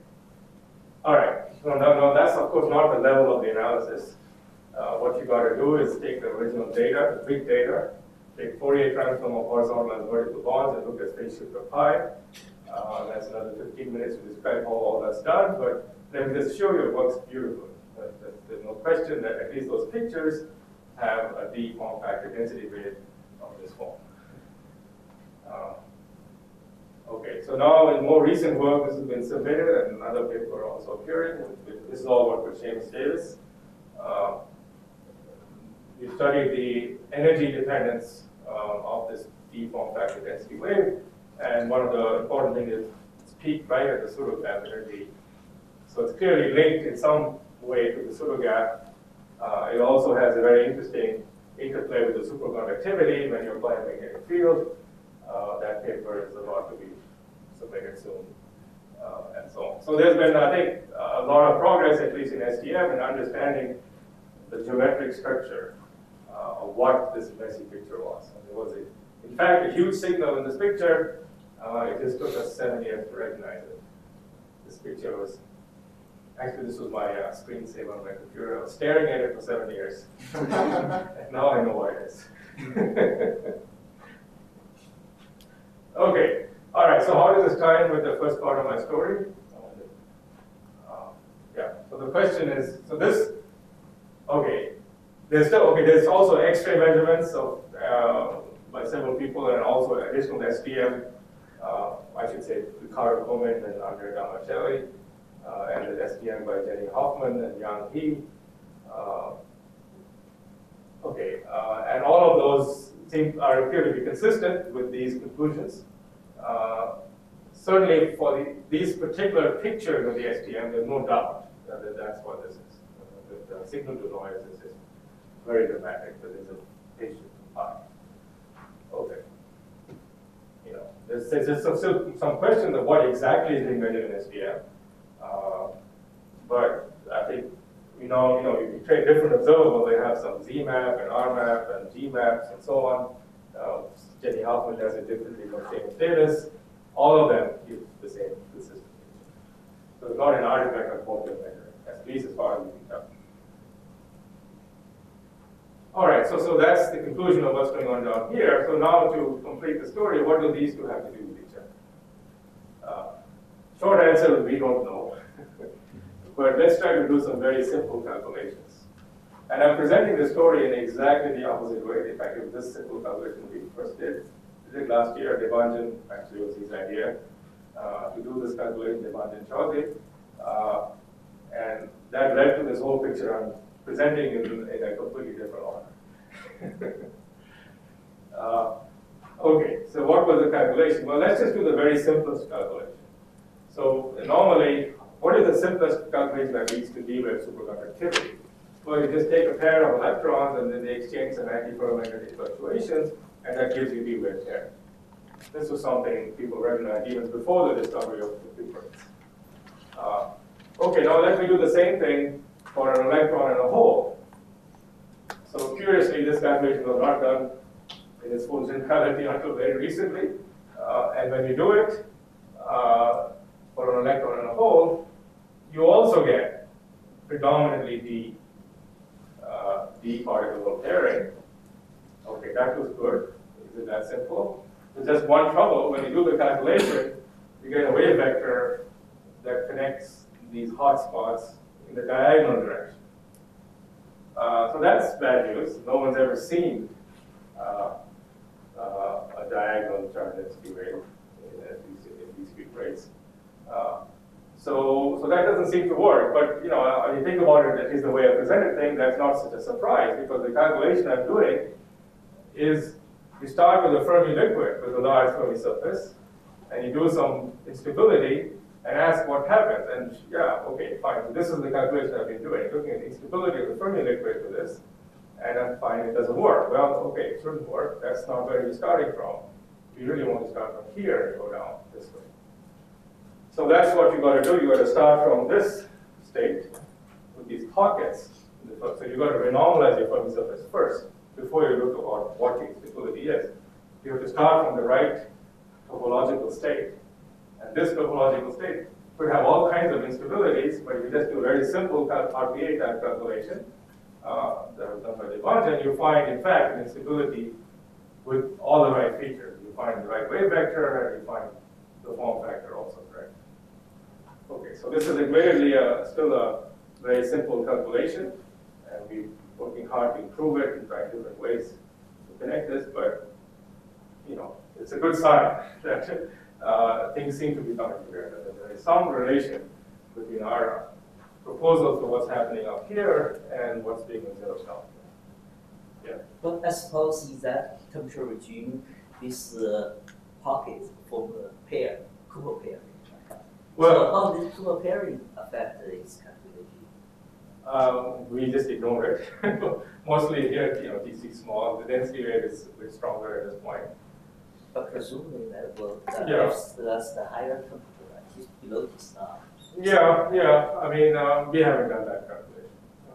All right, so no, no, that's of course not the level of the analysis. Uh, what you got to do is take the original data, the big data, take Fourier transform of horizontal and vertical bonds and look at phase shift of pi. Uh, that's another fifteen minutes to describe how all that's done, but let me just show you it works beautifully. Uh, there's no question that at least those pictures have a D form factor density wave of this form. Uh, okay, so now in more recent work, this has been submitted, and another paper also appearing. This is all work with Seamus Davis. Uh, we studied the energy dependence uh, of this D form factor density wave, and one of the important things is it's peaked right at the pseudogap energy. So it's clearly linked in some way to the pseudogap. Uh, it also has a very interesting interplay with the superconductivity when you apply a magnetic field. Uh, that paper is about to be submitted soon, uh, and so on. So there's been, I think, a lot of progress, at least in S T M, in understanding the geometric structure uh, of what this messy picture was. And there was, a, in fact, a huge signal in this picture. Uh, it just took us seven years to recognize it. This picture was, actually, this was my uh, screensaver on my computer. I was staring at it for seven years. And now I know what it is. Okay, all right, so how does this tie in with the first part of my story? Uh, yeah, so the question is, so this, okay, there's still, okay, there's also X-ray measurements of, uh, by several people and also additional S T M, uh, I should say, Ricardo Comen and Andrea Damarcelli, uh, and the S T M by Jenny Hoffman and Yang He. Uh, okay, uh, and all of those seem are appear to be consistent with these conclusions. Uh, certainly for the, these particular pictures of the S T M, there's no doubt that, that that's what this is. Uh, the, the signal to noise is just very dramatic, but there's a phase shift of pi. Okay. You know, there's, there's some, some question of what exactly is being measured in S T M. Uh, but I think, you know, you know, you can create different observables. They have some Z map and R map and G maps and so on. Uh, Jenny Hoffman does it differently from Seamus Davis. All of them give the same consistent picture. So it's not an artifact of what you're measuring, at least as far as we can tell. All right, so, so that's the conclusion of what's going on down here. So now to complete the story, what do these two have to do with each other? Uh, short answer, we don't know. But let's try to do some very simple calculations. And I'm presenting the story in exactly the opposite way. In fact, it was this simple calculation we first did. We did last year. Devanjan, actually it was his idea uh, to do this calculation, Devanjan Chaudhary. Uh, and that led to this whole picture I'm presenting in, in a completely different order. uh, okay, so what was the calculation? Well, let's just do the very simplest calculation. So normally, what is the simplest calculation that leads to D-wave superconductivity? Well, you just take a pair of electrons and then they exchange some antiferromagnetic fluctuations, and that gives you D-wave pair. This was something people recognized even before the discovery of the difference. Uh, okay, now let me do the same thing for an electron and a hole. So curiously, this calculation was not done in its full generality until very recently. Uh, and when you do it uh, for an electron and a hole, you also get predominantly D, uh, D particle pairing. Okay, that was good. Is it that simple? There's just one trouble. When you do the calculation, you get a wave vector that connects these hot spots in the diagonal direction. Uh, so that's bad news. No one's ever seen uh, uh, a diagonal charge density wave at these, at these peak rates. Uh, so, so that doesn't seem to work. But you know, when you think about it, at least the way I presented things, that's not such a surprise because the calculation I'm doing is you start with a Fermi liquid with a large Fermi surface, and you do some instability and ask what happens. And yeah, okay, fine. So this is the calculation I've been doing, looking at the instability of the Fermi liquid with this, and I'm fine, it doesn't work. Well, okay, it shouldn't work. That's not where you're starting from. You really want to start from here and go down this way. So that's what you got to do. You got to start from this state with these pockets. So you got to renormalize your Fermi surface first before you look about what the instability is. You have to start from the right topological state. And this topological state could have all kinds of instabilities, but if you just do a very simple R P A type calculation uh, that was done by Devanjan, you find, in fact, an instability with all the right features. You find the right wave vector, and you find the form factor also correct. Okay, so this is admittedly a, still a very simple calculation, and we're working hard to improve it and try different ways to connect this, but you know, it's a good sign that uh, things seem to be coming together. There is some relation between our proposals for what's happening up here and what's being observed down here. Yeah. But I suppose in that temperature regime, this uh, pocket form a pair, Cooper pair. Well, so how did Cooper pairing affect this calculation? Um, we just ignore it. Mostly here, you know, D C small. The density rate is a bit stronger at this point. But presumably that will that Yeah. that's, that's the higher temperature, right? It's below this now. Yeah, yeah. I mean, um, we haven't done that calculation.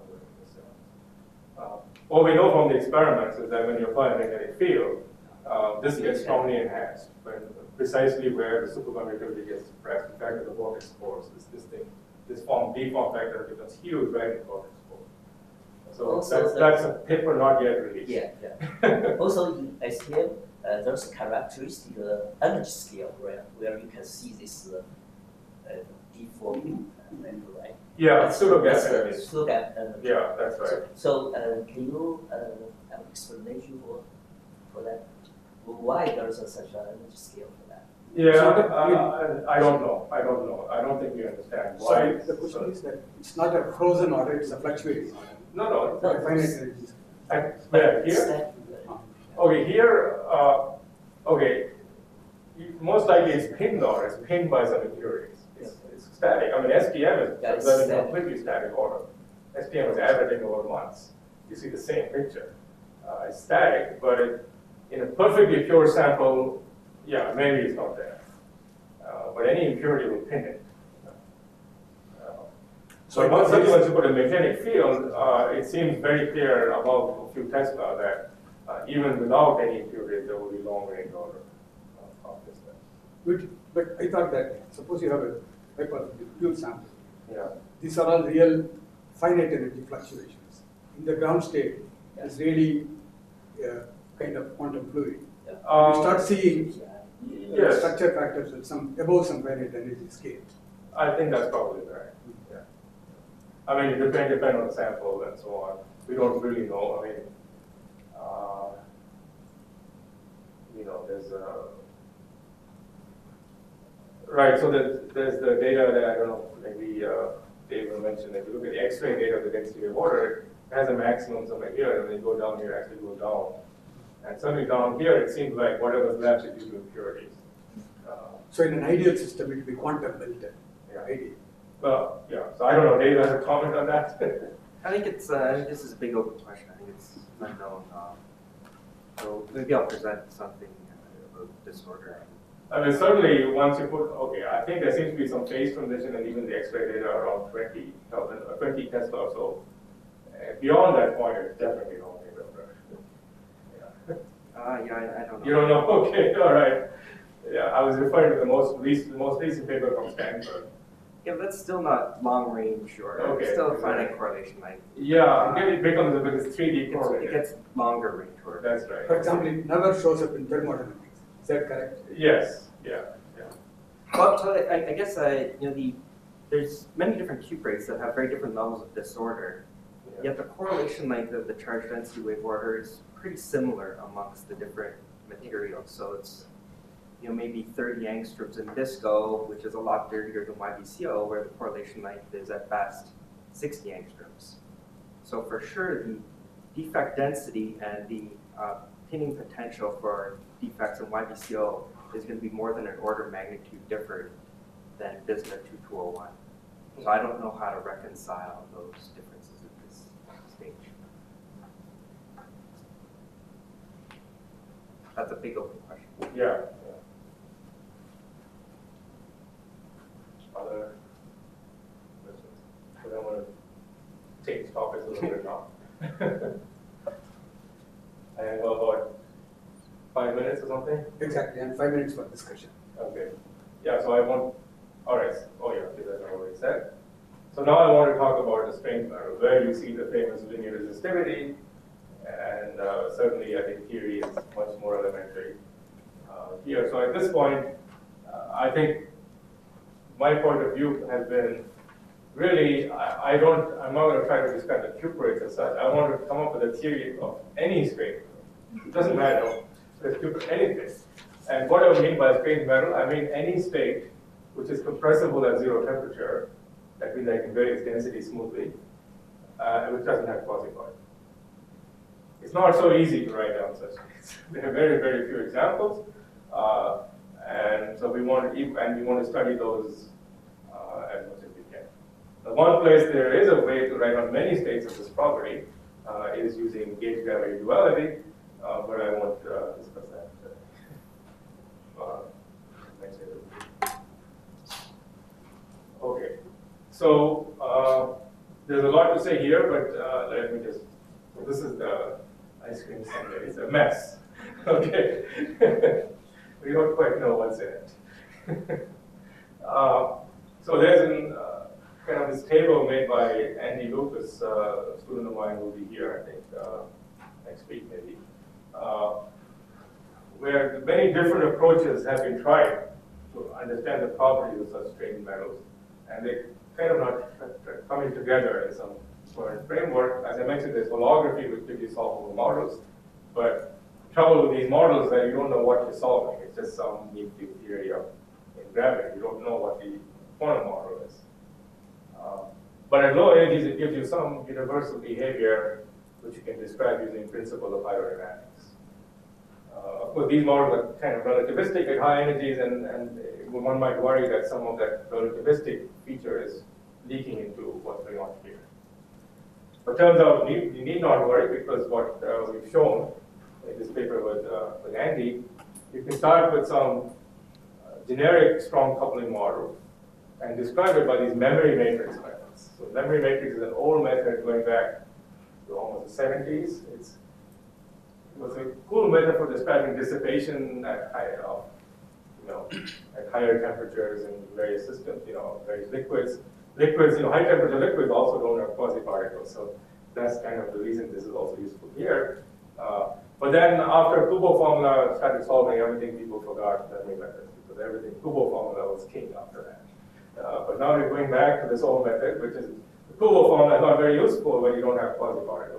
Uh, what we know from the experiments is that when you apply a magnetic field, uh, this gets strongly enhanced, when precisely where the superconductivity gets suppressed. In fact, the vortex force, this, this thing, this form, D form factor becomes huge right in vortex force. So Also that's, the- that's a paper not yet released. Yeah, yeah. Also in S T M, uh, there's a characteristic uh, energy scale where, where you can see this uh, uh, deforming energy, right? Yeah, That's- pseudo gas that's the energy. pseudo gas energy. Yeah, that's right. So, so uh, can you uh, have an explanation for, for that? Why there's a, such an energy scale for that? Yeah, So the- uh, I don't know. I don't know. I don't think we understand why. So the question is that it's not a frozen order, it's a fluctuating order. No, no. it's A not. finite energy. I- Yeah, here. Okay, here. Uh, okay, you- most likely it's pinned or it's pinned by some impurities. It's, it's static. I mean, S P M is Yeah, it's observing static. completely static order. S P M is averaging over months. You see the same picture. Uh, it's static, but it, in a perfectly pure sample, yeah, maybe it's not there. Uh, but any impurity will pin it. Uh, So so once it is- once you put a magnetic field, uh, it seems very clear above a few Tesla that uh, even without any impurities, there will be long range order of of this thing. But, but I thought that, suppose you have a hypothetical pure sample. Yeah. These are all real finite energy fluctuations. In the ground state, it's really uh, kind of quantum fluid. Um, you start seeing uh, Yes. structure factors with some above some finite energy scale. I think that's probably right. Yeah. I mean, it depends depend on the sample and so on. we don't really know. I mean, uh, you know, there's a, right, so there's, there's the data that, I don't know, maybe uh, Dave will mention, if you look at the X-ray data of the density of water, it has a maximum somewhere here, and then you go down here, actually go down. And suddenly down here, it seems like whatever's left is due to impurities. Uh, So in an ideal system, it would be quantum melted. Yeah. Ideal. Well, yeah, so I don't know, Dave has a comment on that? I think it's, uh, this is a big open question. I think it's unknown. Um, so maybe I'll present something uh, about disorder. I mean, certainly, once you put, okay, I think there seems to be some phase transition and even the X-ray data around twenty thousand, or twenty Tesla or so. Uh, beyond that point, it's definitely not a pressure. Yeah. Uh, yeah, I, I don't know. You don't know? Okay, all right. Yeah, I was referring to the most recent, the most recent paper from Stanford. Yeah, but that's still not long range or Okay. it's still a finite correlation. Like Yeah, it becomes a bit it's three D it gets, it correlated. gets longer range work. That's right. For example, it never shows up in thermodynamics. Is that correct? Yes, yeah, yeah. Well, so I, I guess uh, you know the there's many different cuprates that have very different levels of disorder. Yeah. Yet the correlation length of the charge density wave order is pretty similar amongst the different materials. So it's you know maybe thirty angstroms in visco, which is a lot dirtier than Y B C O, where the correlation length is at best sixty angstroms. So for sure, the defect density and the uh, pinning potential for defects in Y B C O is going to be more than an order of magnitude different than Bismuth two two oh one. So I don't know how to reconcile those differences at this stage. That's a big open question. Yeah. yeah. Other questions? I don't want to change topics a little bit now. I have about five minutes or something. Exactly, and five minutes for discussion. Okay. Yeah, so I want, all right. Oh yeah, okay, that's already said. So now I want to talk about the strain barrel, where you see the famous linear resistivity, and uh, certainly I think theory is much more elementary uh, here. So at this point, uh, I think my point of view has been really, I, I don't, I'm not going to try to describe the cuprates as such. I want to come up with a theory of any strain. It doesn't matter, there's cuprate, anything. And what I mean by strain metal, I mean any state which is compressible at zero temperature, that means I can vary its density smoothly, uh, which doesn't have quasi-quad. It's not so easy to write down such states. There are very, very few examples, uh, and so we want to, and we want to study those uh, as much as we can. The one place there is a way to write on many states of this property uh, is using gauge gravity duality, uh, but I won't uh, discuss that uh, next year. Okay, so uh, there's a lot to say here, but uh, let me just, so this is the ice cream sundae. It's a mess, okay? We don't quite know what's in it. uh, so there's an, uh, kind of this table made by Andy Lucas, uh, a student of mine will be here, I think, uh, next week maybe, uh, where many different approaches have been tried to understand the properties of such strain metals. And they kind of not coming together in some sort of framework. As I mentioned, there's holography, which gives you solvable models. But the trouble with these models is that you don't know what you're solving. It's just some neat theory of in gravity. You don't know what the quantum model is. Uh, but at low energies, it gives you some universal behavior which you can describe using principle of hydrodynamics. Uh, of course, these models are kind of relativistic at high energies, and, and one might worry that some of that relativistic feature is leaking into what's going on here. But turns out you, you need not worry, because what uh, we've shown in this paper with, uh, with Andy, you can start with some uh, generic strong coupling model and describe it by these memory matrix methods. So memory matrix is an old method going back to almost the seventies. It's It was a cool method for describing dissipation at high, uh, you know, at higher temperatures in various systems, you know, various liquids. Liquids, you know, high temperature liquids also don't have quasi-particles, so that's kind of the reason this is also useful here. Uh, but then after Kubo formula started solving everything, people forgot memory methods, because everything, Kubo formula was king after that. Uh, but now we're going back to this old method, which is, the Kubo formula is not very useful when you don't have quasi-particles at the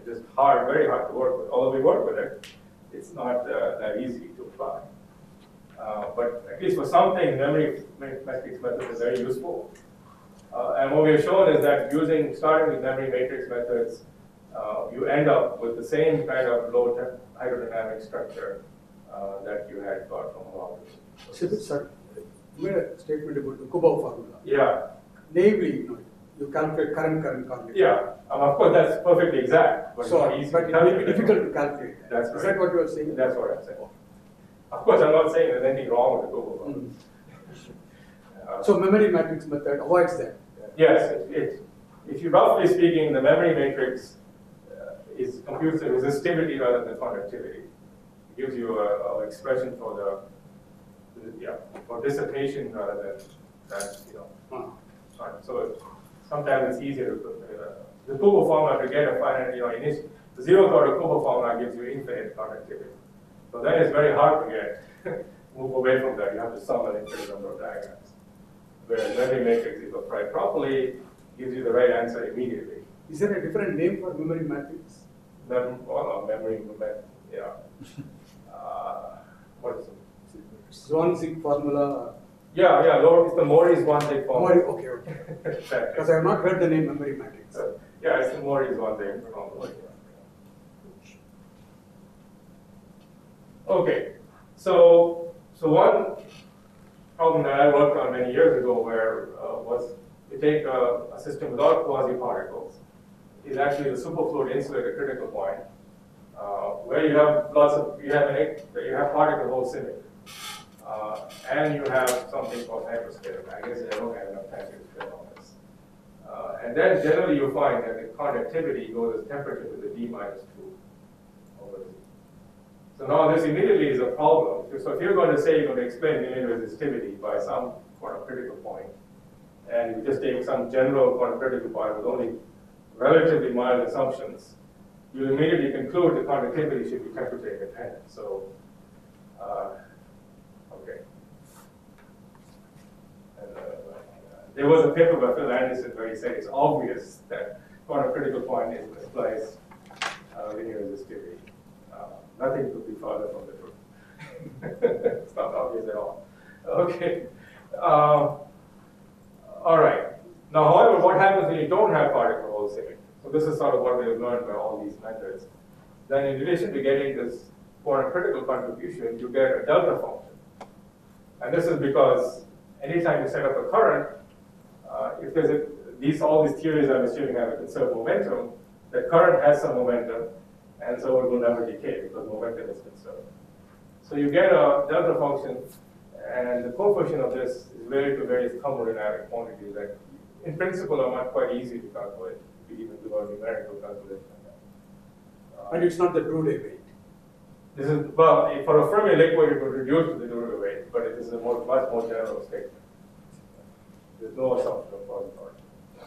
just hard, very hard to work with. Although we work with it, it's not uh, that easy to apply. Uh, but at least for some things, memory matrix methods are very useful. Uh, and what we have shown is that using, starting with memory matrix methods, uh, you end up with the same kind of low hydrodynamic structure uh, that you had got from homology. So, sir, you made a statement about the Kubo formula. Yeah. Namely, you know, you calculate current current correlation. Yeah, um, of course that's perfectly exact, but So, it's easy but to it may calculate. be difficult to calculate. That's Is right. that what you are saying? That's what I'm saying. Of course, I'm not saying there's anything wrong with the Kubo formula. Mm. Uh, So memory matrix method avoids that. Yes, it, it, if you roughly speaking, the memory matrix uh, is computes the resistivity rather than conductivity. It gives you a, a expression for the, the yeah for dissipation rather than that you know. Uh, Right. So it, sometimes it's easier to put uh, the Kubo formula to get a finite you know initial the zero order Kubo formula gives you infinite conductivity. So that is very hard to get. Move away from that. You have to sum an infinite number of diagrams. Whereas memory matrix, if applied properly, gives you the right answer immediately. Is there a different name for memory matrix? Mem well, no, memory, mem yeah. Uh, what is it? Zwanzig formula. Yeah, yeah, lower, it's the Mori Zwanzig formula. Mori, okay, okay. Exactly. Because I have not heard the name memory matrix. So, yeah, it's the Mori Zwanzig formula. Okay, so so one problem that I worked on many years ago where uh, was you take a, a system without quasi-particles is actually the superfluid insulator critical point, uh, where you have lots of you have an you have particle hole symmetry, uh, and you have something called hyperscalar. I guess I don't have enough time to explain all this. Uh, and then generally you find that the conductivity goes as temperature to the D minus two over Z. So now this immediately is a problem. So if you're going to say you're going to explain linear resistivity by some quantum critical point, and you just take some general quantum critical point with only relatively mild assumptions, you immediately conclude the conductivity should be temperature independent. So, uh, okay. And, uh, there was a paper by Phil Anderson where he said it's obvious that quantum critical point is implies uh, linear resistivity. Uh, nothing could be farther from the truth. It's not obvious at all. Okay. Uh, all right. Now, however, what happens when you don't have particle hole symmetry? So this is sort of what we have learned by all these methods. Then in addition to getting this quantum critical contribution, you get a delta function. And this is because anytime you set up a current, uh, if there's a, these, all these theories I'm assuming have a conserved momentum, the current has some momentum, and so it will never decay because momentum is conserved. So you get a delta function, and the coefficient of this is related to various thermodynamic quantities that, in principle, are not quite easy to calculate, if you even do a numerical calculation. Uh, And it's not the Drude weight. This is, well, for a Fermi liquid, it would reduce to the Drude weight, but it is a more, much more general statement. There's no assumption of quasi-particle.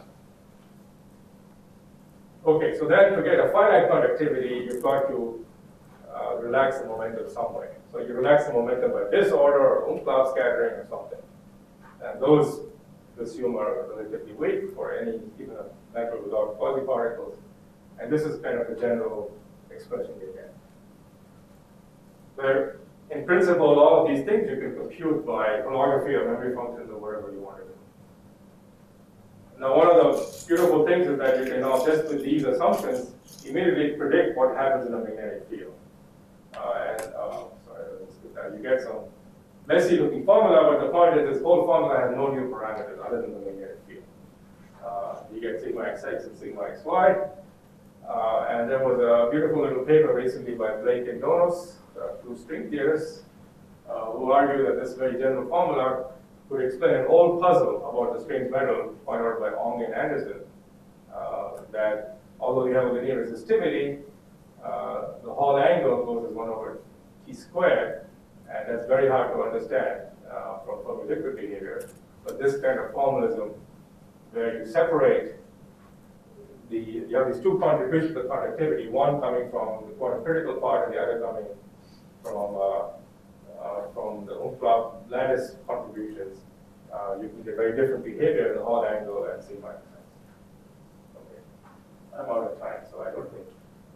Okay, so then to get a finite conductivity, you've got to uh, relax the momentum some way. So you relax the momentum by disorder or Umlauf scattering or something. And those assume are relatively weak for any, even a network without quasi-particles. And this is kind of the general expression you get. Where, in principle, all of these things you can compute by holography or memory functions or whatever you want to do. Now, one of the beautiful things is that you can now, just with these assumptions, immediately predict what happens in a magnetic field. Uh, and uh, sorry, let's get that. You get some messy looking formula, but the point is this whole formula has no new parameters other than the magnetic field. Uh, you get sigma xx and sigma xy. Uh, and there was a beautiful little paper recently by Blake and Donos, uh, two string theorists, uh, who argue that this very general formula could explain an old puzzle about the strange metal pointed out by Ong and Anderson, uh, that although you have a linear resistivity, uh, the Hall angle goes as one over t squared, and that's very hard to understand uh, from, from liquid behavior. But this kind of formalism, where you separate the, you have these two contributions to conductivity, one coming from the quantum critical part and the other coming from uh, uh, from the Umlauf lattice contributions. Uh, you can get very different behavior in the Hall angle and sigma xx. Okay, I'm out of time, so I don't think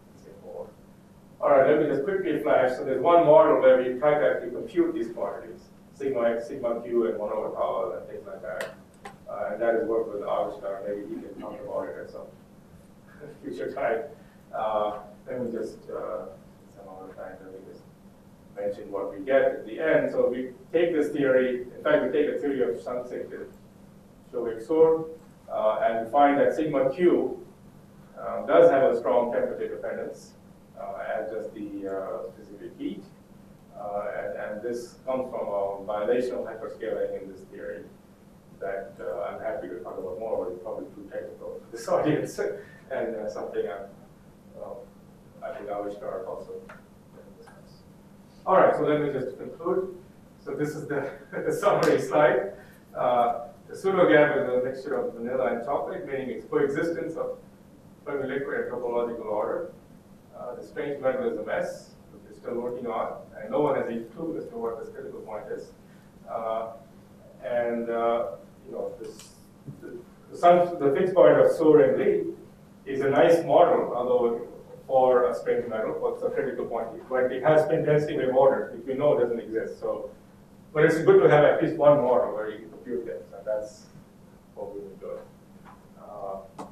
more. All right, let me just quickly flash. So there's one model where we try to actually compute these quantities, sigma x, sigma q, and one over tau, and things like that. Uh, and that is work with Avistar. Maybe he can talk about it at some future time. Uh, let me just, uh, some other time, let me just mention what we get at the end. So we take this theory, in fact, we take a theory of Sunset, Shoei-Sur, uh, and find that sigma q uh, does have a strong temperature dependence, uh, as does the uh, specific heat. Uh, and, and this comes from a bilational hyperscaling in this theory that uh, I'm happy to talk about more, but it's probably too technical for this audience, and uh, something I'm, well, I think Avistar also discuss. All right, so let me just conclude. So this is the, the summary slide. Uh, the pseudogap is a mixture of vanilla and chocolate, meaning its coexistence of Fermi liquid and topological order. Uh, the strange metal is a mess, which we're still working on, and no one has a clue as to what this critical point is. Uh, and uh, you know, this, the, the, sun, the fixed point of Sur and Lee is a nice model, although for a strange metal, what's a critical point? But it has spin density wave orders, which we know doesn't exist. So, but it's good to have at least one model where you can compute this, and that's what we will do. Uh,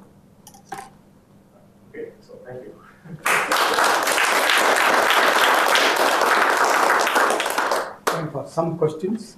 okay, so thank you. Time for some questions.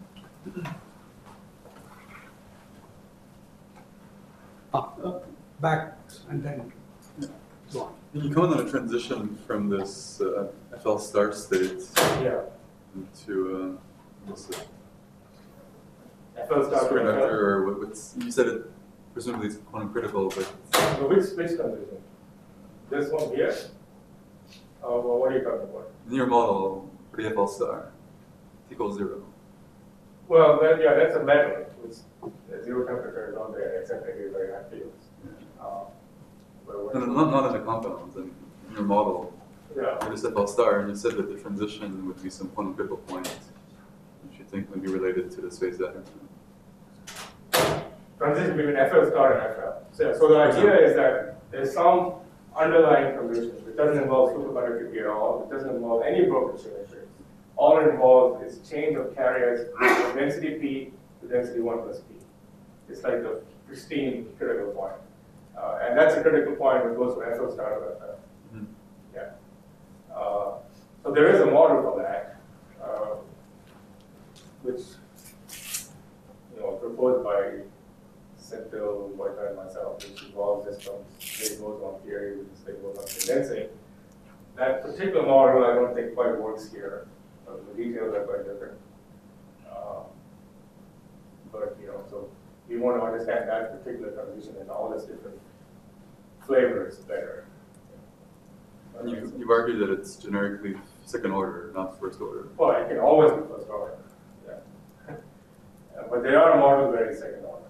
Ah, uh, back and then go on. You comment on a transition from this uh, F L star state Yeah. into uh, what's it? F L star Square to F L. vector, or what, what's you said it presumably it's quantum critical, but So which which transition? This one here? Uh, well, what are you talking about? in your model for the F L star equals zero. Well, then, yeah, that's a metal, which the zero temperature is not there, except that it's very high fields. Uh, but No, no, not, not in the compounds, in, in your model. Yeah. For this F L star, and you said that the transition would be some quantum critical point, which you think would be related to this phase diagram. Transition between F L star and F L. So, so the idea is that there's some underlying condition which doesn't involve superconductivity at all, it doesn't involve any broken symmetry. All it involves is change of carriers from density P to density one plus P. It's like the pristine critical point. Uh, and that's a critical point which goes from F L star to F L. Mm-hmm. Yeah. Uh, so there is a model for that, uh, which you know proposed by Senthil, Boyka, and myself, which involves just some state boson theory, which is state boson condensing. That particular model, I don't think quite works here. Uh, the details are quite different. Uh, but you know, so we want to understand that particular transition and all its different flavors better. And you, you've argued that it's generically second order, not first order. Well, it can always be first order. Yeah. Uh, but there are models where it's second order.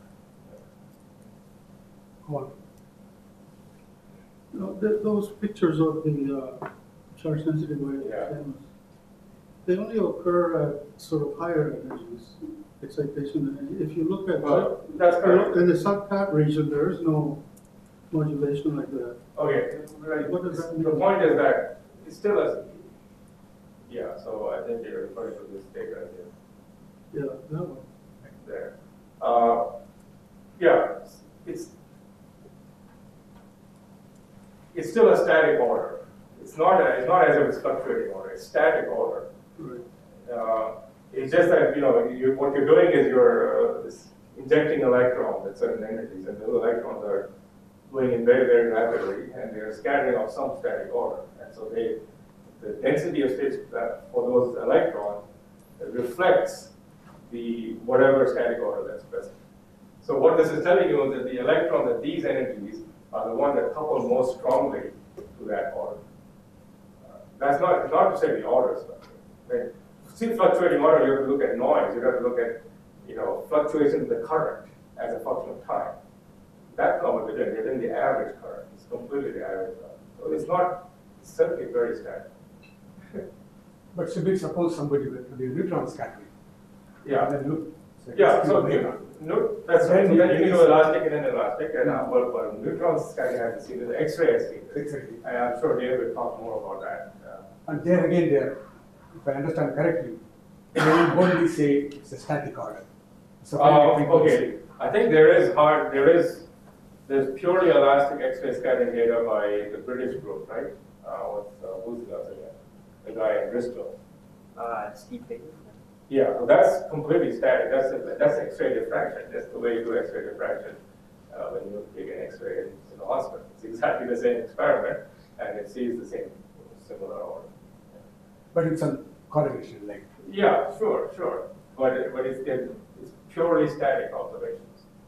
Go on. You know, th those pictures of the uh, charge sensitive wave Yeah. antennas, they only occur at sort of higher energies, excitation energy. If you look at Well, that's you know, correct. in the sub-cap region, there is no modulation like that. Okay, right. What does that mean? The point is that it's still a, yeah, so I think you're referring to this data right here. Yeah, that one. There. Uh, yeah, it's it's still a static order. It's not a, it's not as if it's fluctuating order. It's static order. Right. Uh, it's just that you know you, what you're doing is you're uh, injecting electrons at certain energies, and those electrons are going in very very rapidly, and they're scattering off some static order, and so they the density of states that for those electrons reflects the whatever static order that's present. So what this is telling you is that the electrons at these energies are the ones that couple most strongly to that order. Uh, that's not, it's not to say the order is fluctuating. To see fluctuating order, you have to look at noise. You have to look at, you know, fluctuation in the current as a function of time. That's not what they're doing. They're doing the average current. It's completely the average current. So it's not, it's certainly very static. But should we suppose somebody went to the neutron scattering? Yeah. And then look. Yeah, so neutron. No, that's right. So then you can do elastic and inelastic, and uh, well, well, neutrons kind of have seen it, the X-ray has seen it. Exactly. And I'm sure Dave will talk more about that. Uh, And there again, there, if I understand correctly, they will only say it's a static order. So Uh, okay, I think there is hard, there is, there's purely elastic X-ray scattering data by the British group, right? Uh, what's, uh, who's the other guy? The guy in Bristol. Uh, Steve Baker. Yeah, so that's completely static, that's, a- that's X-ray diffraction, that's the way you do X-ray diffraction uh, when you take an X-ray in, in the hospital. It's exactly the same experiment, and it sees the same, similar order. But it's a correlation, like. Yeah, sure, sure, but, it- but it's, it's purely static observations.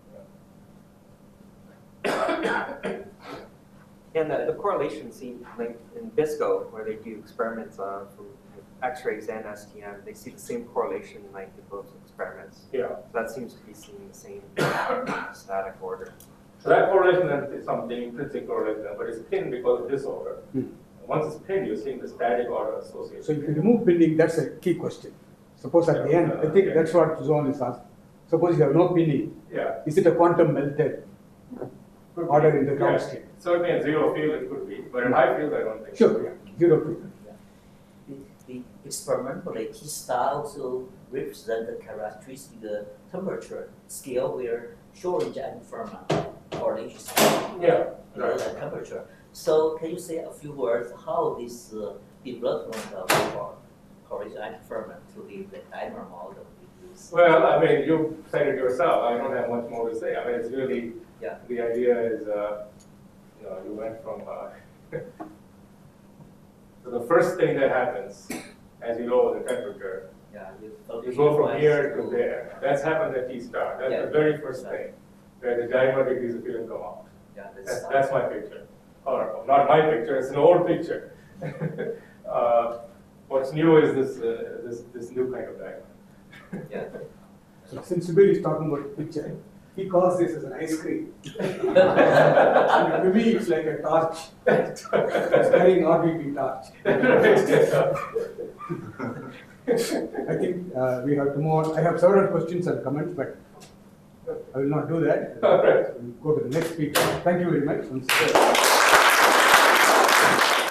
And the, the correlation seen like in BISCO, where they do experiments uh, from X-rays and S T M, they see the same correlation like in both experiments. Yeah. So that seems to be seeing the same static order. So that correlation is something intrinsic correlation, but it's pinned because of disorder. Hmm. Once it's pinned, you're seeing the static order associated. So if you remove pinning, that's a key question. Suppose at the end, I think that's what Zone is asking. Suppose you have no pinning, Yeah. is it a quantum melted Could order be. in the ground Yeah. state? Certainly in zero field it could be, but in high field I don't think. Sure, yeah, zero field. The, the experimentally, T star also represent the characteristic uh, temperature scale where short range and firma correlation. Yeah, You know, right. the temperature. So can you say a few words how this uh, development of vapor correlation and firma to the, the dimer model we use? Well, I mean, you said it yourself, I don't have much more to say. I mean, it's really, Yeah. the idea is, uh, you know, you went from, uh, so the first thing that happens as you lower the temperature, Yeah, you, you go from here to there. That's happened at T star. That's Yeah. the very first thing, where the dimer degrees of freedom come out. Yeah, that's, That's, that's my picture. Or, not my picture, it's an old picture. uh, what's new is this, uh, this, this new kind of dimer. yeah. So since Subir is talking about picture, he calls this as an ice cream. And to me, it's like a torch. It's carrying R B B torch. I think uh, we have tomorrow. I have several questions and comments, but I will not do that. All right. We'll go to the next speaker. Thank you very much.